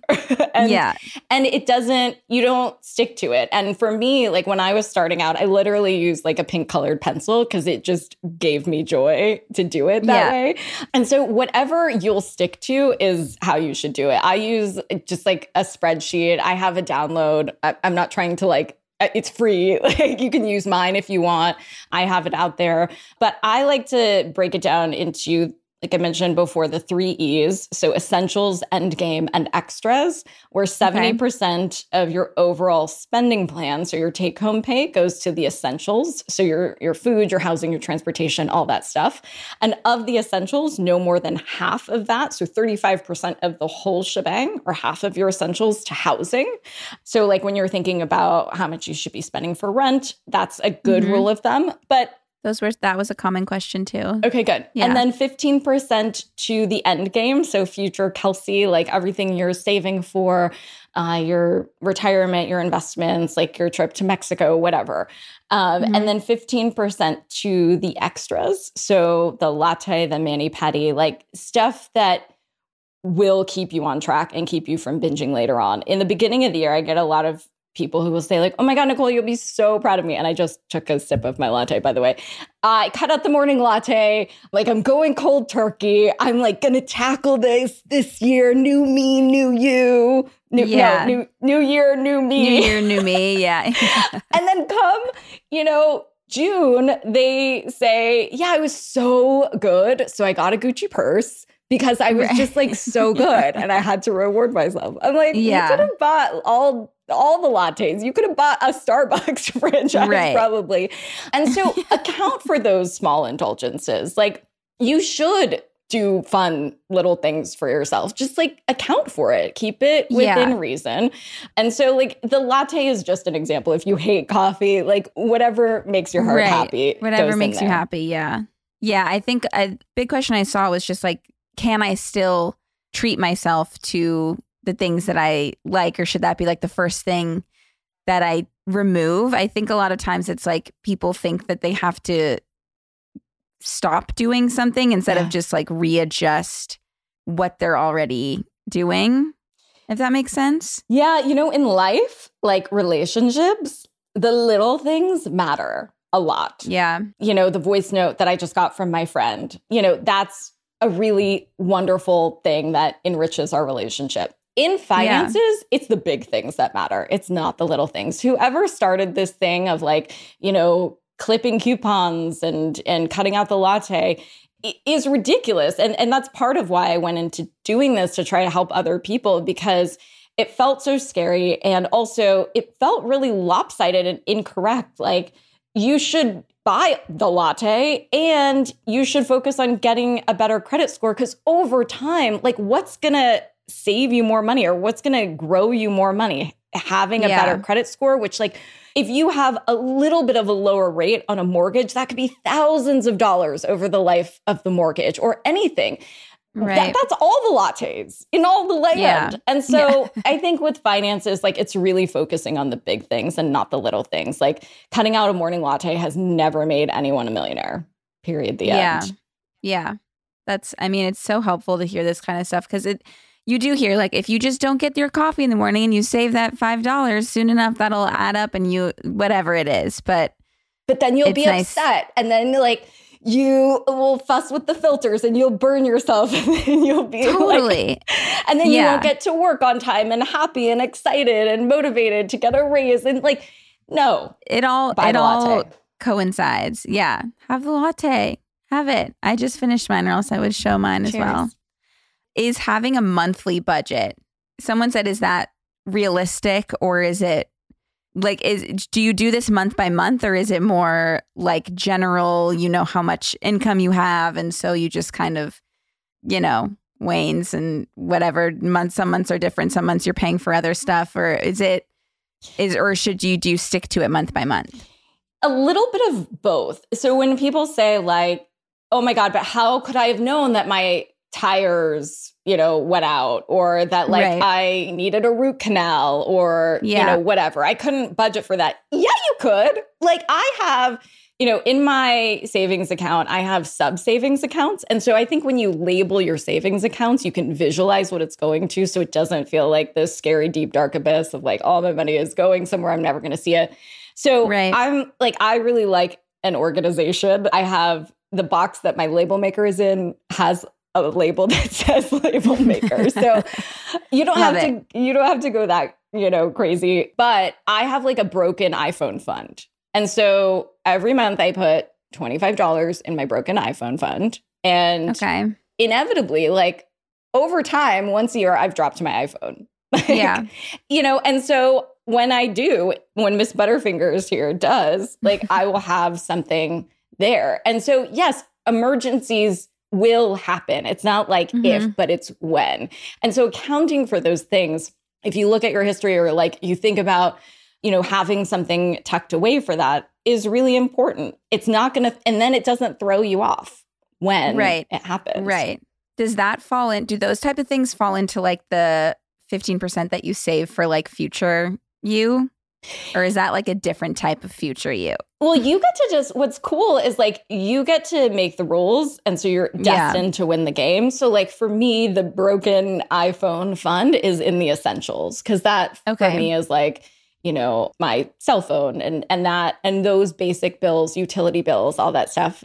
And you don't stick to it. And for me, like when I was starting out, I literally used like a pink colored pencil because it just gave me joy to do it that way. And so whatever you'll stick to is how you should do it. I use just like a spreadsheet. I have a download. I'm not trying to like, it's free. Like you can use mine if you want. I have it out there. But I like to break it down into, like I mentioned before, the 3 E's. So essentials, endgame, and extras, where 70% of your overall spending plan, so your take-home pay, goes to the essentials. So your food, your housing, your transportation, all that stuff. And of the essentials, no more than half of that, so 35% of the whole shebang, or half of your essentials to housing. So like when you're thinking about how much you should be spending for rent, that's a good rule of thumb. But that was a common question too. Okay, good. Yeah. And then 15% to the end game. So future Kelsey, like everything you're saving for, your retirement, your investments, like your trip to Mexico, whatever. And then 15% to the extras. So the latte, the mani-pedi, like stuff that will keep you on track and keep you from binging later on. In the beginning of the year, I get a lot of people who will say like, oh my God, Nicole, you'll be so proud of me. And I just took a sip of my latte, by the way. I cut out the morning latte. Like I'm going cold turkey. I'm like going to tackle this year. New me, new you. New year, new me. New year, new me. Yeah. And then come, June, they say, yeah, I was so good. So I got a Gucci purse because I was just like so good and I had to reward myself. I'm like, you could have bought all the lattes. You could have bought a Starbucks franchise probably. And so account for those small indulgences. Like you should do fun little things for yourself. Just like account for it. Keep it within reason. And so like the latte is just an example. If you hate coffee, like whatever makes your heart happy. Whatever makes you happy. Yeah. Yeah. I think a big question I saw was just like, can I still treat myself to the things that I like, or should that be like the first thing that I remove? I think a lot of times it's like people think that they have to stop doing something instead of just like readjust what they're already doing, if that makes sense. Yeah, you know, in life, like relationships, the little things matter a lot. Yeah. You know, the voice note that I just got from my friend, you know, that's a really wonderful thing that enriches our relationship. In finances, it's the big things that matter. It's not the little things. Whoever started this thing of like, you know, clipping coupons and cutting out the latte is ridiculous. And that's part of why I went into doing this, to try to help other people, because it felt so scary. And also it felt really lopsided and incorrect. Like, you should buy the latte and you should focus on getting a better credit score, because over time, like, what's going to save you more money, or what's going to grow you more money? Having a better credit score, which, like, if you have a little bit of a lower rate on a mortgage, that could be thousands of dollars over the life of the mortgage, or anything. Right. That's all the lattes in all the land. Yeah. And so I think with finances, like, it's really focusing on the big things and not the little things. Like, cutting out a morning latte has never made anyone a millionaire, period, the end. Yeah. I mean, it's so helpful to hear this kind of stuff, because you do hear, like, if you just don't get your coffee in the morning and you save that $5 soon enough, that'll add up, and you, whatever it is. But then you'll be upset. And then, like, you will fuss with the filters and you'll burn yourself. And then you'll be totally. And then you won't get to work on time and happy and excited and motivated to get a raise. And like, no. It all coincides. Yeah. Have the latte. Have it. I just finished mine, or else I would show mine as well. Is having a monthly budget, someone said, is that realistic, or is it like, do you do this month by month, or is it more like general, you know, how much income you have, and so you just kind of, you know, wanes, and whatever months, some months are different, some months you're paying for other stuff, or or should you do stick to it month by month? A little bit of both. So when people say like, oh my God, but how could I have known that my tires, you know, went out, or that like I needed a root canal, or, you know, whatever. I couldn't budget for that. Yeah, you could. Like, I have, you know, in my savings account, I have sub savings accounts. And so I think when you label your savings accounts, you can visualize what it's going to. So it doesn't feel like this scary, deep, dark abyss of like, all my money is going somewhere I'm never going to see it. So I'm like, I really like an organization. I have the box that my label maker is in has a label that says label maker. So you don't have to go that, you know, crazy. But I have like a broken iPhone fund. And so every month I put $25 in my broken iPhone fund. And inevitably, like, over time, once a year, I've dropped my iPhone. Like, you know, and so when Miss Butterfingers here does, like, I will have something there. And so, yes, emergencies will happen. It's not like if, but it's when. And so accounting for those things, if you look at your history, or like you think about, you know, having something tucked away for that, is really important. It's not going to, and then it doesn't throw you off when it happens. Right. Does that do those type of things fall into like the 15% that you save for like future you? Or is that like a different type of future you? Well, you get to what's cool is like, you get to make the rules. And so you're destined to win the game. So like for me, the broken iPhone fund is in the essentials. Cause that for me is like, you know, my cell phone and those basic bills, utility bills, all that stuff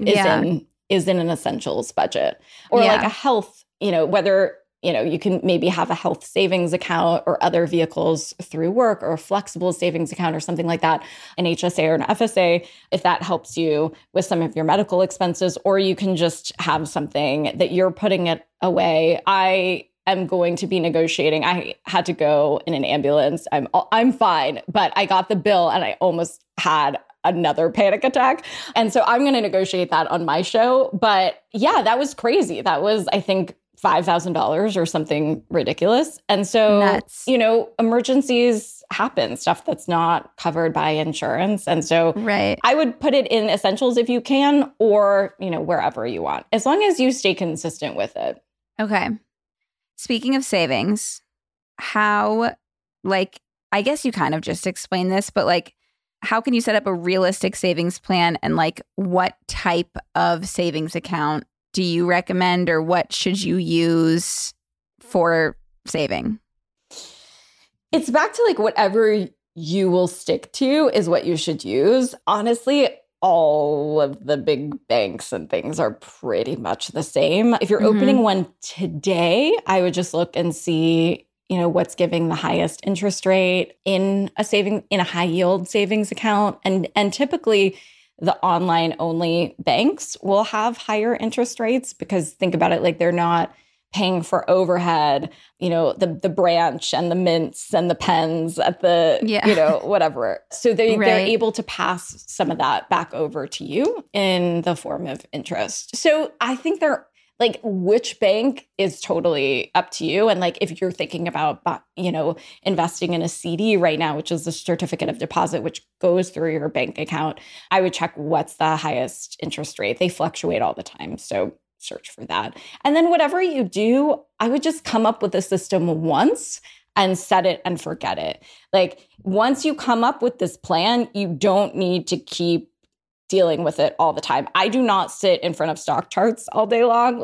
is in an essentials budget. Or like a health, you know, whether, you know, you can maybe have a health savings account or other vehicles through work, or a flexible savings account or something like that, an HSA or an FSA, if that helps you with some of your medical expenses, or you can just have something that you're putting it away. I am going to be negotiating. I had to go in an ambulance. I'm fine, but I got the bill and I almost had another panic attack. And so I'm going to negotiate that on my show. But yeah, that was crazy. That was, I think, $5,000 or something ridiculous. And so, nuts. Emergencies happen, stuff that's not covered by insurance. And so I would put it in essentials if you can, or, wherever you want, as long as you stay consistent with it. Okay. Speaking of savings, how, I guess you kind of just explained this, but how can you set up a realistic savings plan, and what type of savings account do you recommend, or what should you use for saving? It's back to whatever you will stick to is what you should use. Honestly, all of the big banks and things are pretty much the same. If you're opening one today, I would just look and see, what's giving the highest interest rate in a high yield savings account. And typically the online only banks will have higher interest rates, because think about it, they're not paying for overhead, the branch and the mints and the pens at the, whatever. So they're able to pass some of that back over to you in the form of interest. So I think which bank is totally up to you. And if you're thinking about, investing in a CD right now, which is a certificate of deposit, which goes through your bank account, I would check what's the highest interest rate. They fluctuate all the time. So search for that. And then whatever you do, I would just come up with a system once and set it and forget it. Once you come up with this plan, you don't need to keep dealing with it all the time. I do not sit in front of stock charts all day long.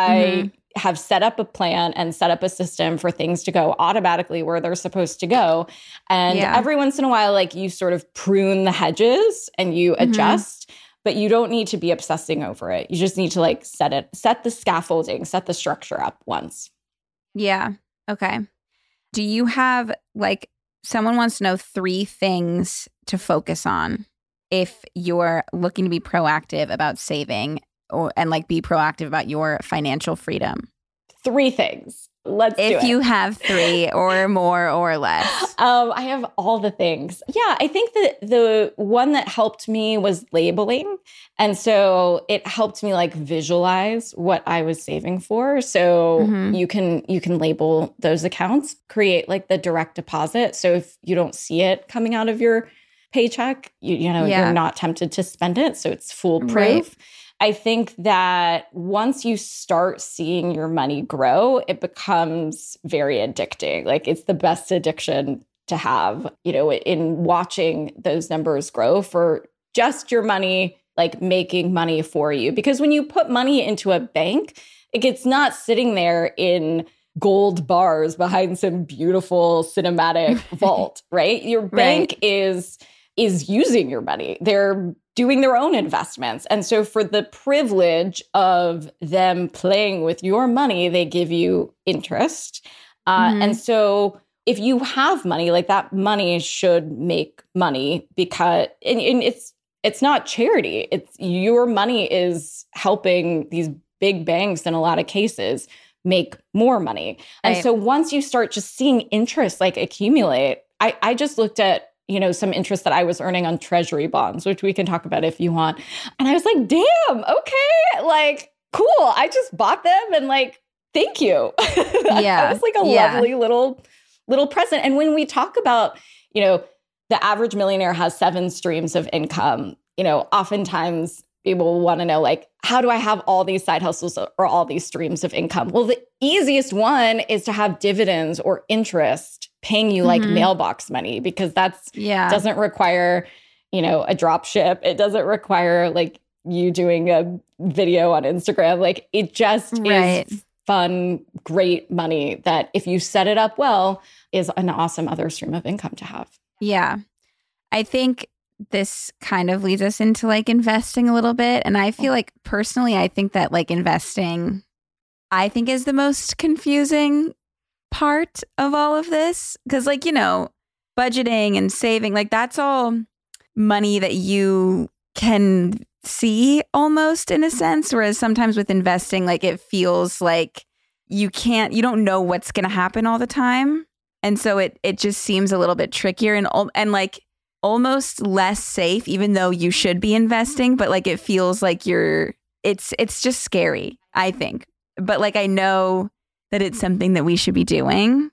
I have set up a plan and set up a system for things to go automatically where they're supposed to go. And every once in a while, you sort of prune the hedges and you adjust, but you don't need to be obsessing over it. You just need to set the scaffolding, set the structure up once. Yeah. Okay. Do you have someone wants to know 3 things to focus on if you're looking to be proactive about saving and be proactive about your financial freedom? 3 things. Let's do it. If you have 3 or more or less. I have all the things. Yeah, I think that the one that helped me was labeling. And so it helped me visualize what I was saving for. So you can label those accounts, create the direct deposit. So if you don't see it coming out of your paycheck, you're not tempted to spend it. So it's foolproof. Right. I think that once you start seeing your money grow, it becomes very addicting. It's the best addiction to have, in watching those numbers grow for just your money, making money for you. Because when you put money into a bank, it's not sitting there in gold bars behind some beautiful cinematic vault, right? Your bank is using your money. They're doing their own investments. And so for the privilege of them playing with your money, they give you interest. And so if you have money, that money should make money, because and it's not charity. It's your money is helping these big banks in a lot of cases make more money. And so once you start just seeing interest accumulate, I just looked at some interest that I was earning on treasury bonds, which we can talk about if you want. And I was like, damn, okay, cool. I just bought them and thank you. Yeah. That was a lovely little present. And when we talk about, the average millionaire has 7 streams of income, oftentimes people want to know, how do I have all these side hustles or all these streams of income? Well, the easiest one is to have dividends or interest paying you mailbox money, because that's doesn't require, a drop ship. It doesn't require you doing a video on Instagram. It just is fun, great money that if you set it up well is an awesome other stream of income to have. Yeah. I think this kind of leads us into investing a little bit. And I feel personally, I think that investing, I think is the most confusing part of all of this. Because budgeting and saving, that's all money that you can see almost in a sense. Whereas sometimes with investing, it feels you don't know what's going to happen all the time. And so it just seems a little bit trickier and almost less safe, even though you should be investing, but like it feels like it's just scary, I think. But like I know that it's something that we should be doing.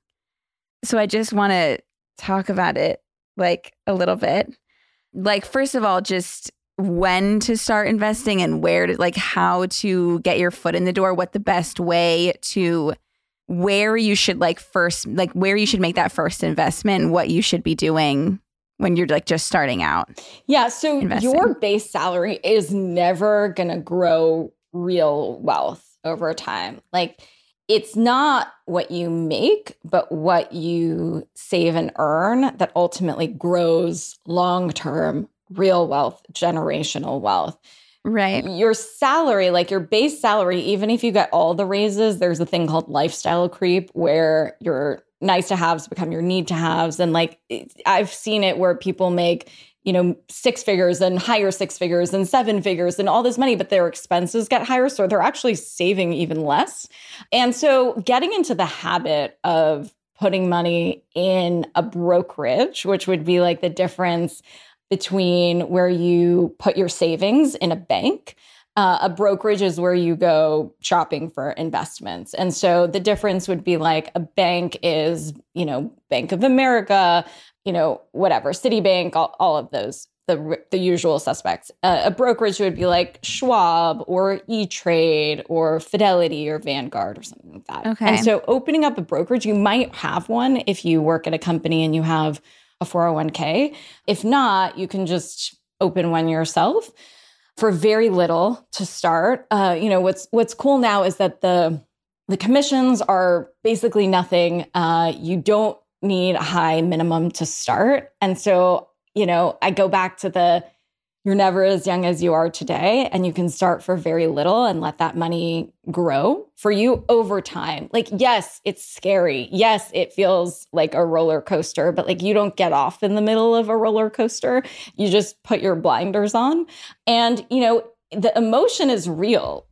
So I just want to talk about it like a little bit. Like, first of all, just when to start investing and where to, like, how to get your foot in the door, what the best way to, where you should like first, like where you should make that first investment and what you should be doing when you're like just starting out. Yeah. So your base salary is never going to grow real wealth over time. Like, it's not what you make, but what you save and earn that ultimately grows long-term real wealth, generational wealth. Right. Your salary, like your base salary, even if you get all the raises, there's a thing called lifestyle creep where your nice to haves become your need to haves. And like, I've seen it where people make, you know, 6 figures and higher 6 figures and 7 figures and all this money, but their expenses get higher. So they're actually saving even less. And so getting into the habit of putting money in a brokerage, which would be like the difference between where you put your savings in a bank. A brokerage is where you go shopping for investments. And so the difference would be like a bank is, you know, Bank of America, you know, whatever, Citibank, all of those, the usual suspects. A brokerage would be like Schwab or E-Trade or Fidelity or Vanguard or something like that. Okay. And so opening up a brokerage, you might have one if you work at a company and you have a 401k. If not, you can just open one yourself for very little to start. You know, what's cool now is that the commissions are basically nothing. You don't need a high minimum to start. And so, you know, I go back to you're never as young as you are today, and you can start for very little and let that money grow for you over time. Like, yes, it's scary. Yes, it feels like a roller coaster, but like you don't get off in the middle of a roller coaster. You just put your blinders on. And, you know, the emotion is real.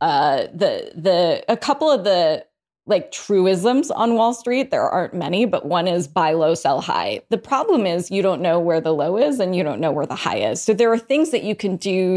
A couple of the like truisms on Wall Street, there aren't many, but one is buy low, sell high. The problem is you don't know where the low is and you don't know where the high is. So there are things that you can do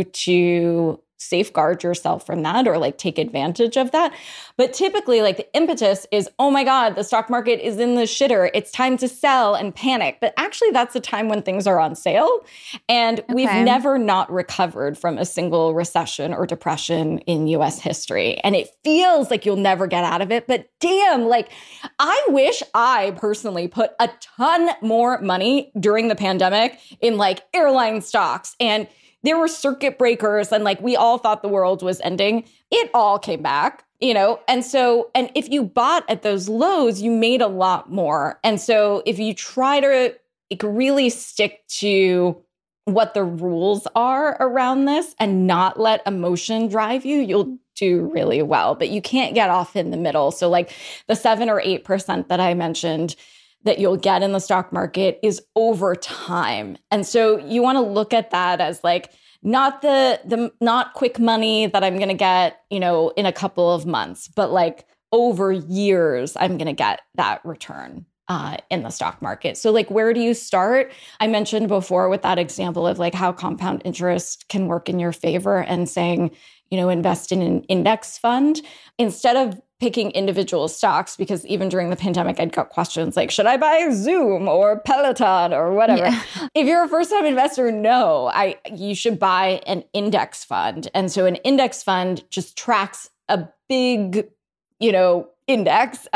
to safeguard yourself from that or like take advantage of that. But typically like the impetus is, oh my God, the stock market is in the shitter. It's time to sell and panic. But actually that's the time when things are on sale. And we've never not recovered from a single recession or depression in US history. And it feels like you'll never get out of it. But damn, like I wish I personally put a ton more money during the pandemic in like airline stocks, and there were circuit breakers and like we all thought the world was ending. It all came back, you know? And so, and if you bought at those lows, you made a lot more. And so if you try to like really stick to what the rules are around this and not let emotion drive you, you'll do really well. But you can't get off in the middle. So like the 7 or 8% that I mentioned that you'll get in the stock market is over time. And so you want to look at that as like not the not quick money that I'm going to get, you know, in a couple of months, but like over years, I'm going to get that return in the stock market. So like, where do you start? I mentioned before with that example of like how compound interest can work in your favor and saying, you know, invest in an index fund instead of picking individual stocks, because even during the pandemic, I'd got questions like, should I buy Zoom or Peloton or whatever? Yeah. If you're a first-time investor, no, you should buy an index fund. And so an index fund just tracks a big, you know, index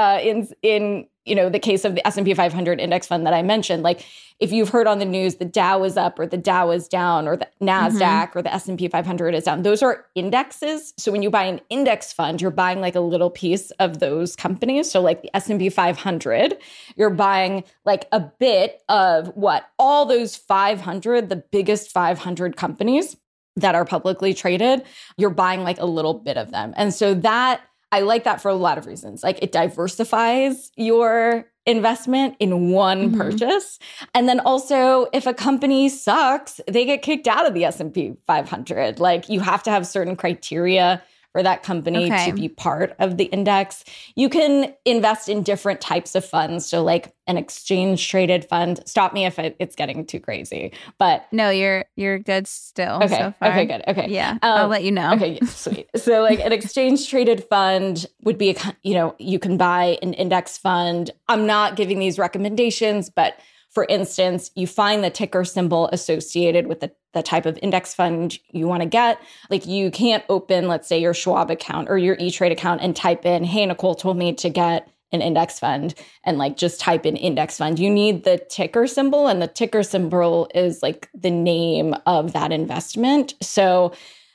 in you know, the case of the S&P 500 index fund that I mentioned. Like if you've heard on the news, the Dow is up or the Dow is down or the NASDAQ or the S&P 500 is down. Those are indexes. So when you buy an index fund, you're buying like a little piece of those companies. So like the S&P 500, you're buying like a bit of what? All those 500, the biggest 500 companies that are publicly traded, you're buying like a little bit of them. And so that, I like that for a lot of reasons. Like it diversifies your investment in one purchase. And then also if a company sucks, they get kicked out of the S&P 500. Like you have to have certain criteria for that company to be part of the index. You can invest in different types of funds. So like an exchange traded fund. Stop me if it's getting too crazy. But no, you're good still. Okay. So far. Okay, good. Okay. Yeah. I'll let you know. Okay, sweet. So like an exchange traded fund would be, you can buy an index fund. I'm not giving these recommendations, but for instance, you find the ticker symbol associated with the type of index fund you want to get. Like you can't open, let's say, your Schwab account or your E-Trade account and type in, hey, Nicole told me to get an index fund and like just type in index fund. You need the ticker symbol, and the ticker symbol is like the name of that investment. So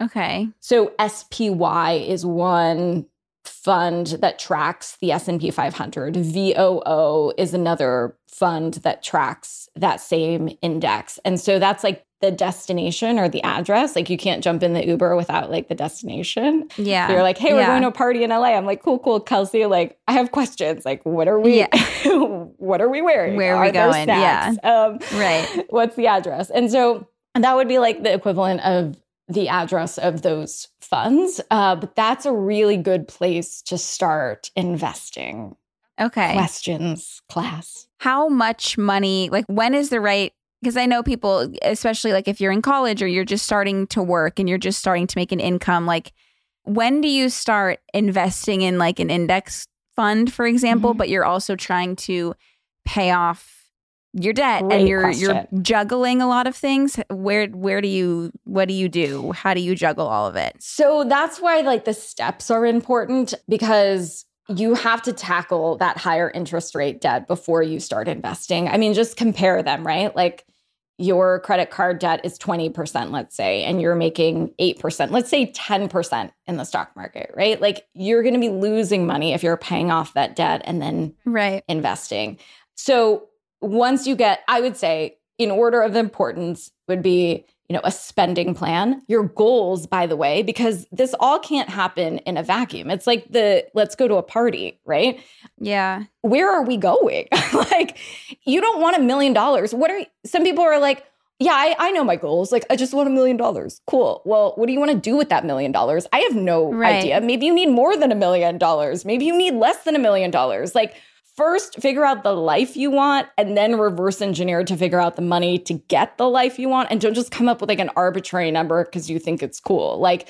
SPY is one fund that tracks the S&P 500. VOO is another fund that tracks that same index. And so that's like the destination or the address. Like you can't jump in the Uber without like the destination. Yeah. So you're like, hey, we're going to a party in LA. I'm like, cool, Kelsey. Like, I have questions. Like, what are we what are we wearing? Where are we going? Snacks? Yeah. Right. What's the address? And so that would be like the equivalent of the address of those funds. But that's a really good place to start investing. Okay. Questions, class. How much money, like when is the right, because I know people, especially like if you're in college or you're just starting to work and you're just starting to make an income, like when do you start investing in like an index fund, for example, but you're also trying to pay off your debt and you're juggling a lot of things? What do you do? How do you juggle all of it? So that's why like the steps are important, because you have to tackle that higher interest rate debt before you start investing. I mean, just compare them, right? Like your credit card debt is 20%, let's say, and you're making 8%, let's say 10% in the stock market, right? Like you're going to be losing money if you're paying off that debt and then investing. So once you get, I would say in order of importance would be, a spending plan, your goals, by the way, because this all can't happen in a vacuum. It's like let's go to a party, right? Yeah. Where are we going? Like, you don't want $1 million. Some people are like, yeah, I know my goals. Like, I just want $1 million. Cool. Well, what do you want to do with that $1 million? I have no idea. Maybe you need more than $1 million. Maybe you need less than $1 million. Like, first, figure out the life you want and then reverse engineer to figure out the money to get the life you want. And don't just come up with like an arbitrary number because you think it's cool. Like,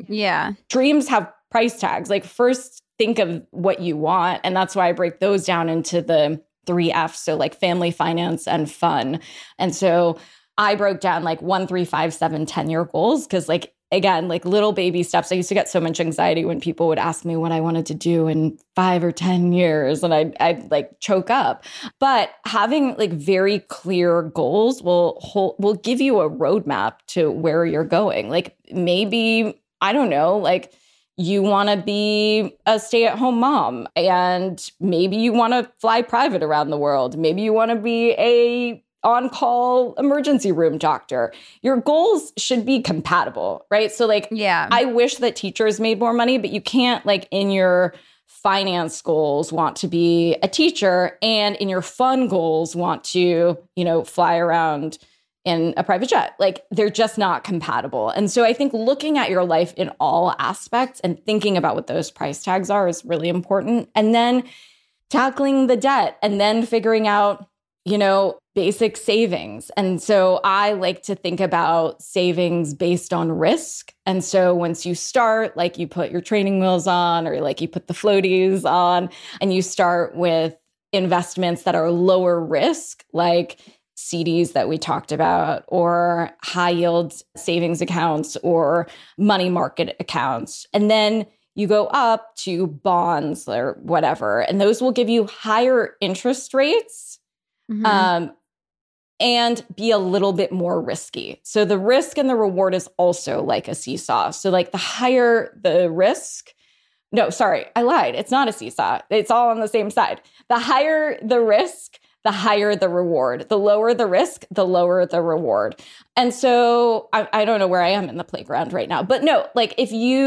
dreams have price tags. Like, first think of what you want. And that's why I break those down into the 3 F's. So like family, finance, and fun. And so I broke down like 1, 3, 5, 7, 10-year goals. Cause like, again, like little baby steps. I used to get so much anxiety when people would ask me what I wanted to do in 5 or 10 years, and I'd like choke up. But having like very clear goals will give you a roadmap to where you're going. Like maybe, I don't know, like you want to be a stay-at-home mom, and maybe you want to fly private around the world. Maybe you want to be a on-call emergency room doctor. Your goals should be compatible, right? So like, I wish that teachers made more money, but you can't like in your finance goals want to be a teacher and in your fun goals want to, fly around in a private jet. Like they're just not compatible. And so I think looking at your life in all aspects and thinking about what those price tags are is really important. And then tackling the debt and then figuring out, basic savings. And so I like to think about savings based on risk. And so once you start, like you put your training wheels on, or like you put the floaties on, and you start with investments that are lower risk, like CDs that we talked about, or high yield savings accounts, or money market accounts. And then you go up to bonds or whatever, and those will give you higher interest rates. And be a little bit more risky. So the risk and the reward is also like a seesaw. So like the higher the risk, no, sorry, I lied. It's not a seesaw. It's all on the same side. The higher the risk, the higher the reward. The lower the risk, the lower the reward. And so I don't know where I am in the playground right now, but no, like if you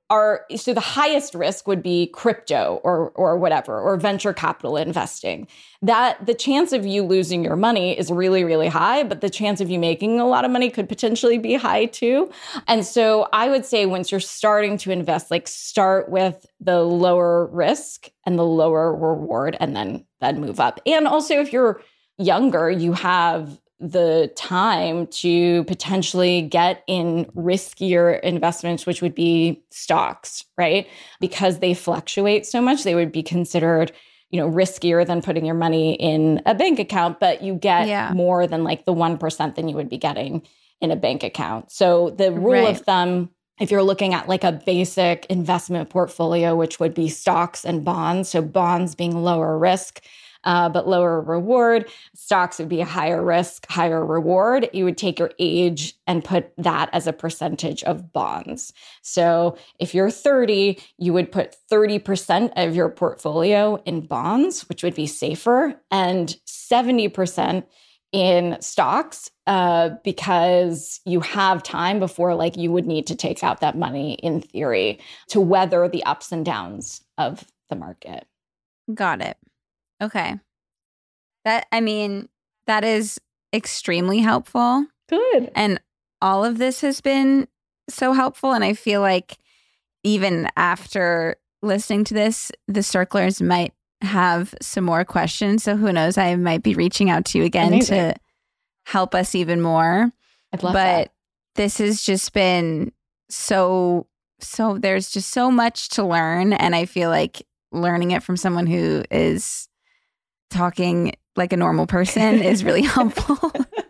so the highest risk would be crypto or whatever, or venture capital investing. That the chance of you losing your money is really, really high, but the chance of you making a lot of money could potentially be high too. And so I would say once you're starting to invest, like start with the lower risk and the lower reward and then move up. And also if you're younger, you have the time to potentially get in riskier investments, which would be stocks, right? Because they fluctuate so much, they would be considered, riskier than putting your money in a bank account, but you get more than like the 1% than you would be getting in a bank account. So the rule of thumb, if you're looking at like a basic investment portfolio, which would be stocks and bonds, so bonds being lower risk, but lower reward. Stocks would be a higher risk, higher reward. You would take your age and put that as a percentage of bonds. So if you're 30, you would put 30% of your portfolio in bonds, which would be safer, and 70% in stocks because you have time before like you would need to take out that money in theory to weather the ups and downs of the market. Got it. Okay. That is extremely helpful. Good. And all of this has been so helpful. And I feel like even after listening to this, the circlers might have some more questions. So who knows, I might be reaching out to you again to help us even more. I'd love that. But this has just been so there's just so much to learn. And I feel like learning it from someone who is talking like a normal person is really helpful.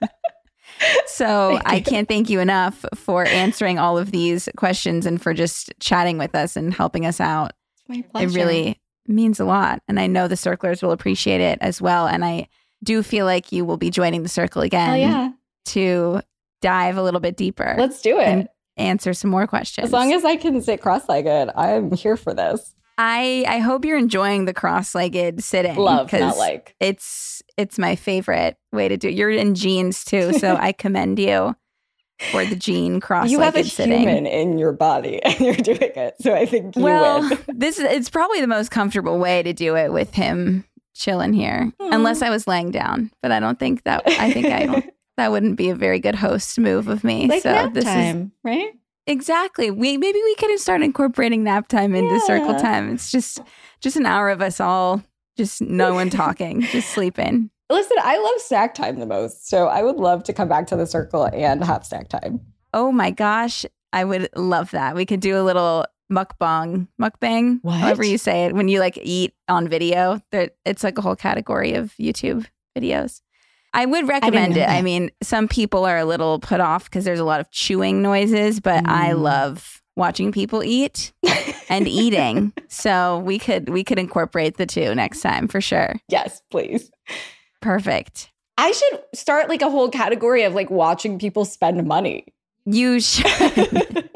So I can't thank you enough for answering all of these questions and for just chatting with us and helping us out. It's my pleasure. It really means a lot. And I know the circlers will appreciate it as well. And I do feel like you will be joining the circle again to dive a little bit deeper. Let's do it. And answer some more questions. As long as I can sit cross-legged, I'm here for this. I hope you're enjoying the cross-legged sitting. Love, not like. It's my favorite way to do it. You're in jeans too, so I commend you for the jean cross-legged sitting. You have a human in your body and you're doing it, so I think you win. It's probably the most comfortable way to do it with him chilling here, unless I was laying down. But I don't think that. That wouldn't be a very good host move of me. Like so nap time, right? Exactly. Maybe we could start incorporating nap time into circle time. It's just an hour of us all, just no one talking, just sleeping. Listen, I love snack time the most, so I would love to come back to the circle and have snack time. Oh my gosh, I would love that. We could do a little mukbang, however you say it, when you like eat on video. It's like a whole category of YouTube videos. I would recommend it. I mean, some people are a little put off because there's a lot of chewing noises, but I love watching people eat and eating. So we could incorporate the two next time for sure. Yes, please. Perfect. I should start like a whole category of like watching people spend money. You should.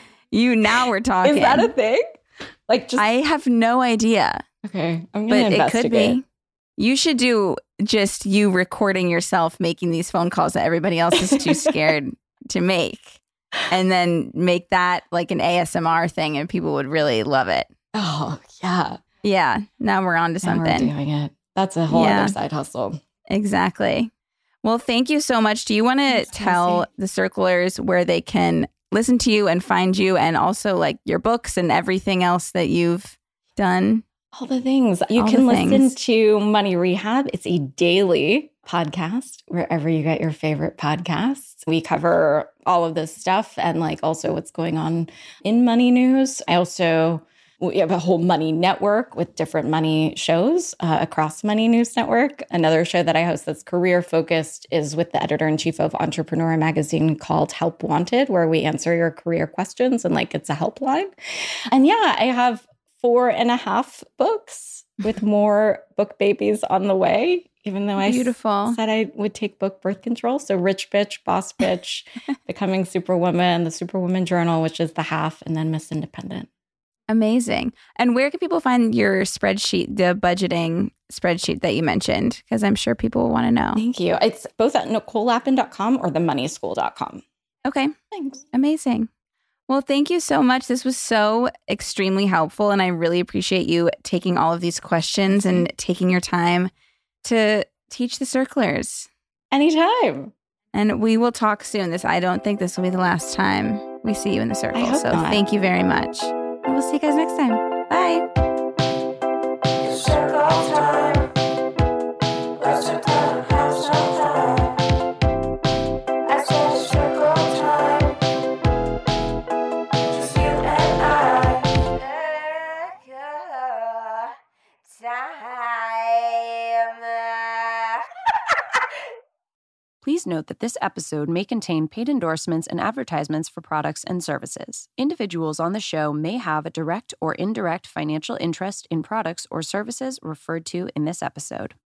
Now we're talking. Is that a thing? Like, I have no idea. Okay, I'm gonna investigate. It could be. You should do just you recording yourself making these phone calls that everybody else is too scared to make. And then make that like an ASMR thing and people would really love it. Oh, yeah. Yeah. Now we're on to something. We're doing it. That's a whole other side hustle. Exactly. Well, thank you so much. Do you want to tell the circlers where they can listen to you and find you and also like your books and everything else that you've done? All the things. You can listen to Money Rehab. It's a daily podcast wherever you get your favorite podcasts. We cover all of this stuff and like also what's going on in money news. We have a whole money network with different money shows across Money News Network. Another show that I host that's career focused is with the editor-in-chief of Entrepreneur Magazine called Help Wanted, where we answer your career questions and like it's a helpline. And yeah, I have 4.5 books with more book babies on the way, even though I said I would take book birth control. So Rich Bitch, Boss Bitch, Becoming Superwoman, the Superwoman Journal, which is the half, and then Miss Independent. Amazing. And where can people find your spreadsheet, the budgeting spreadsheet that you mentioned? Because I'm sure people will want to know. Thank you. It's both at NicoleLappin.com or themoneyschool.com. Okay. Thanks. Amazing. Well, thank you so much. This was so extremely helpful, and I really appreciate you taking all of these questions and taking your time to teach the circlers. Anytime. And we will talk soon. I don't think this will be the last time we see you in the circle. So thank you very much. And we'll see you guys next time. Bye. Circle time. Let's have some time. I said circle time. Just you and I. Please note that this episode may contain paid endorsements and advertisements for products and services. Individuals on the show may have a direct or indirect financial interest in products or services referred to in this episode.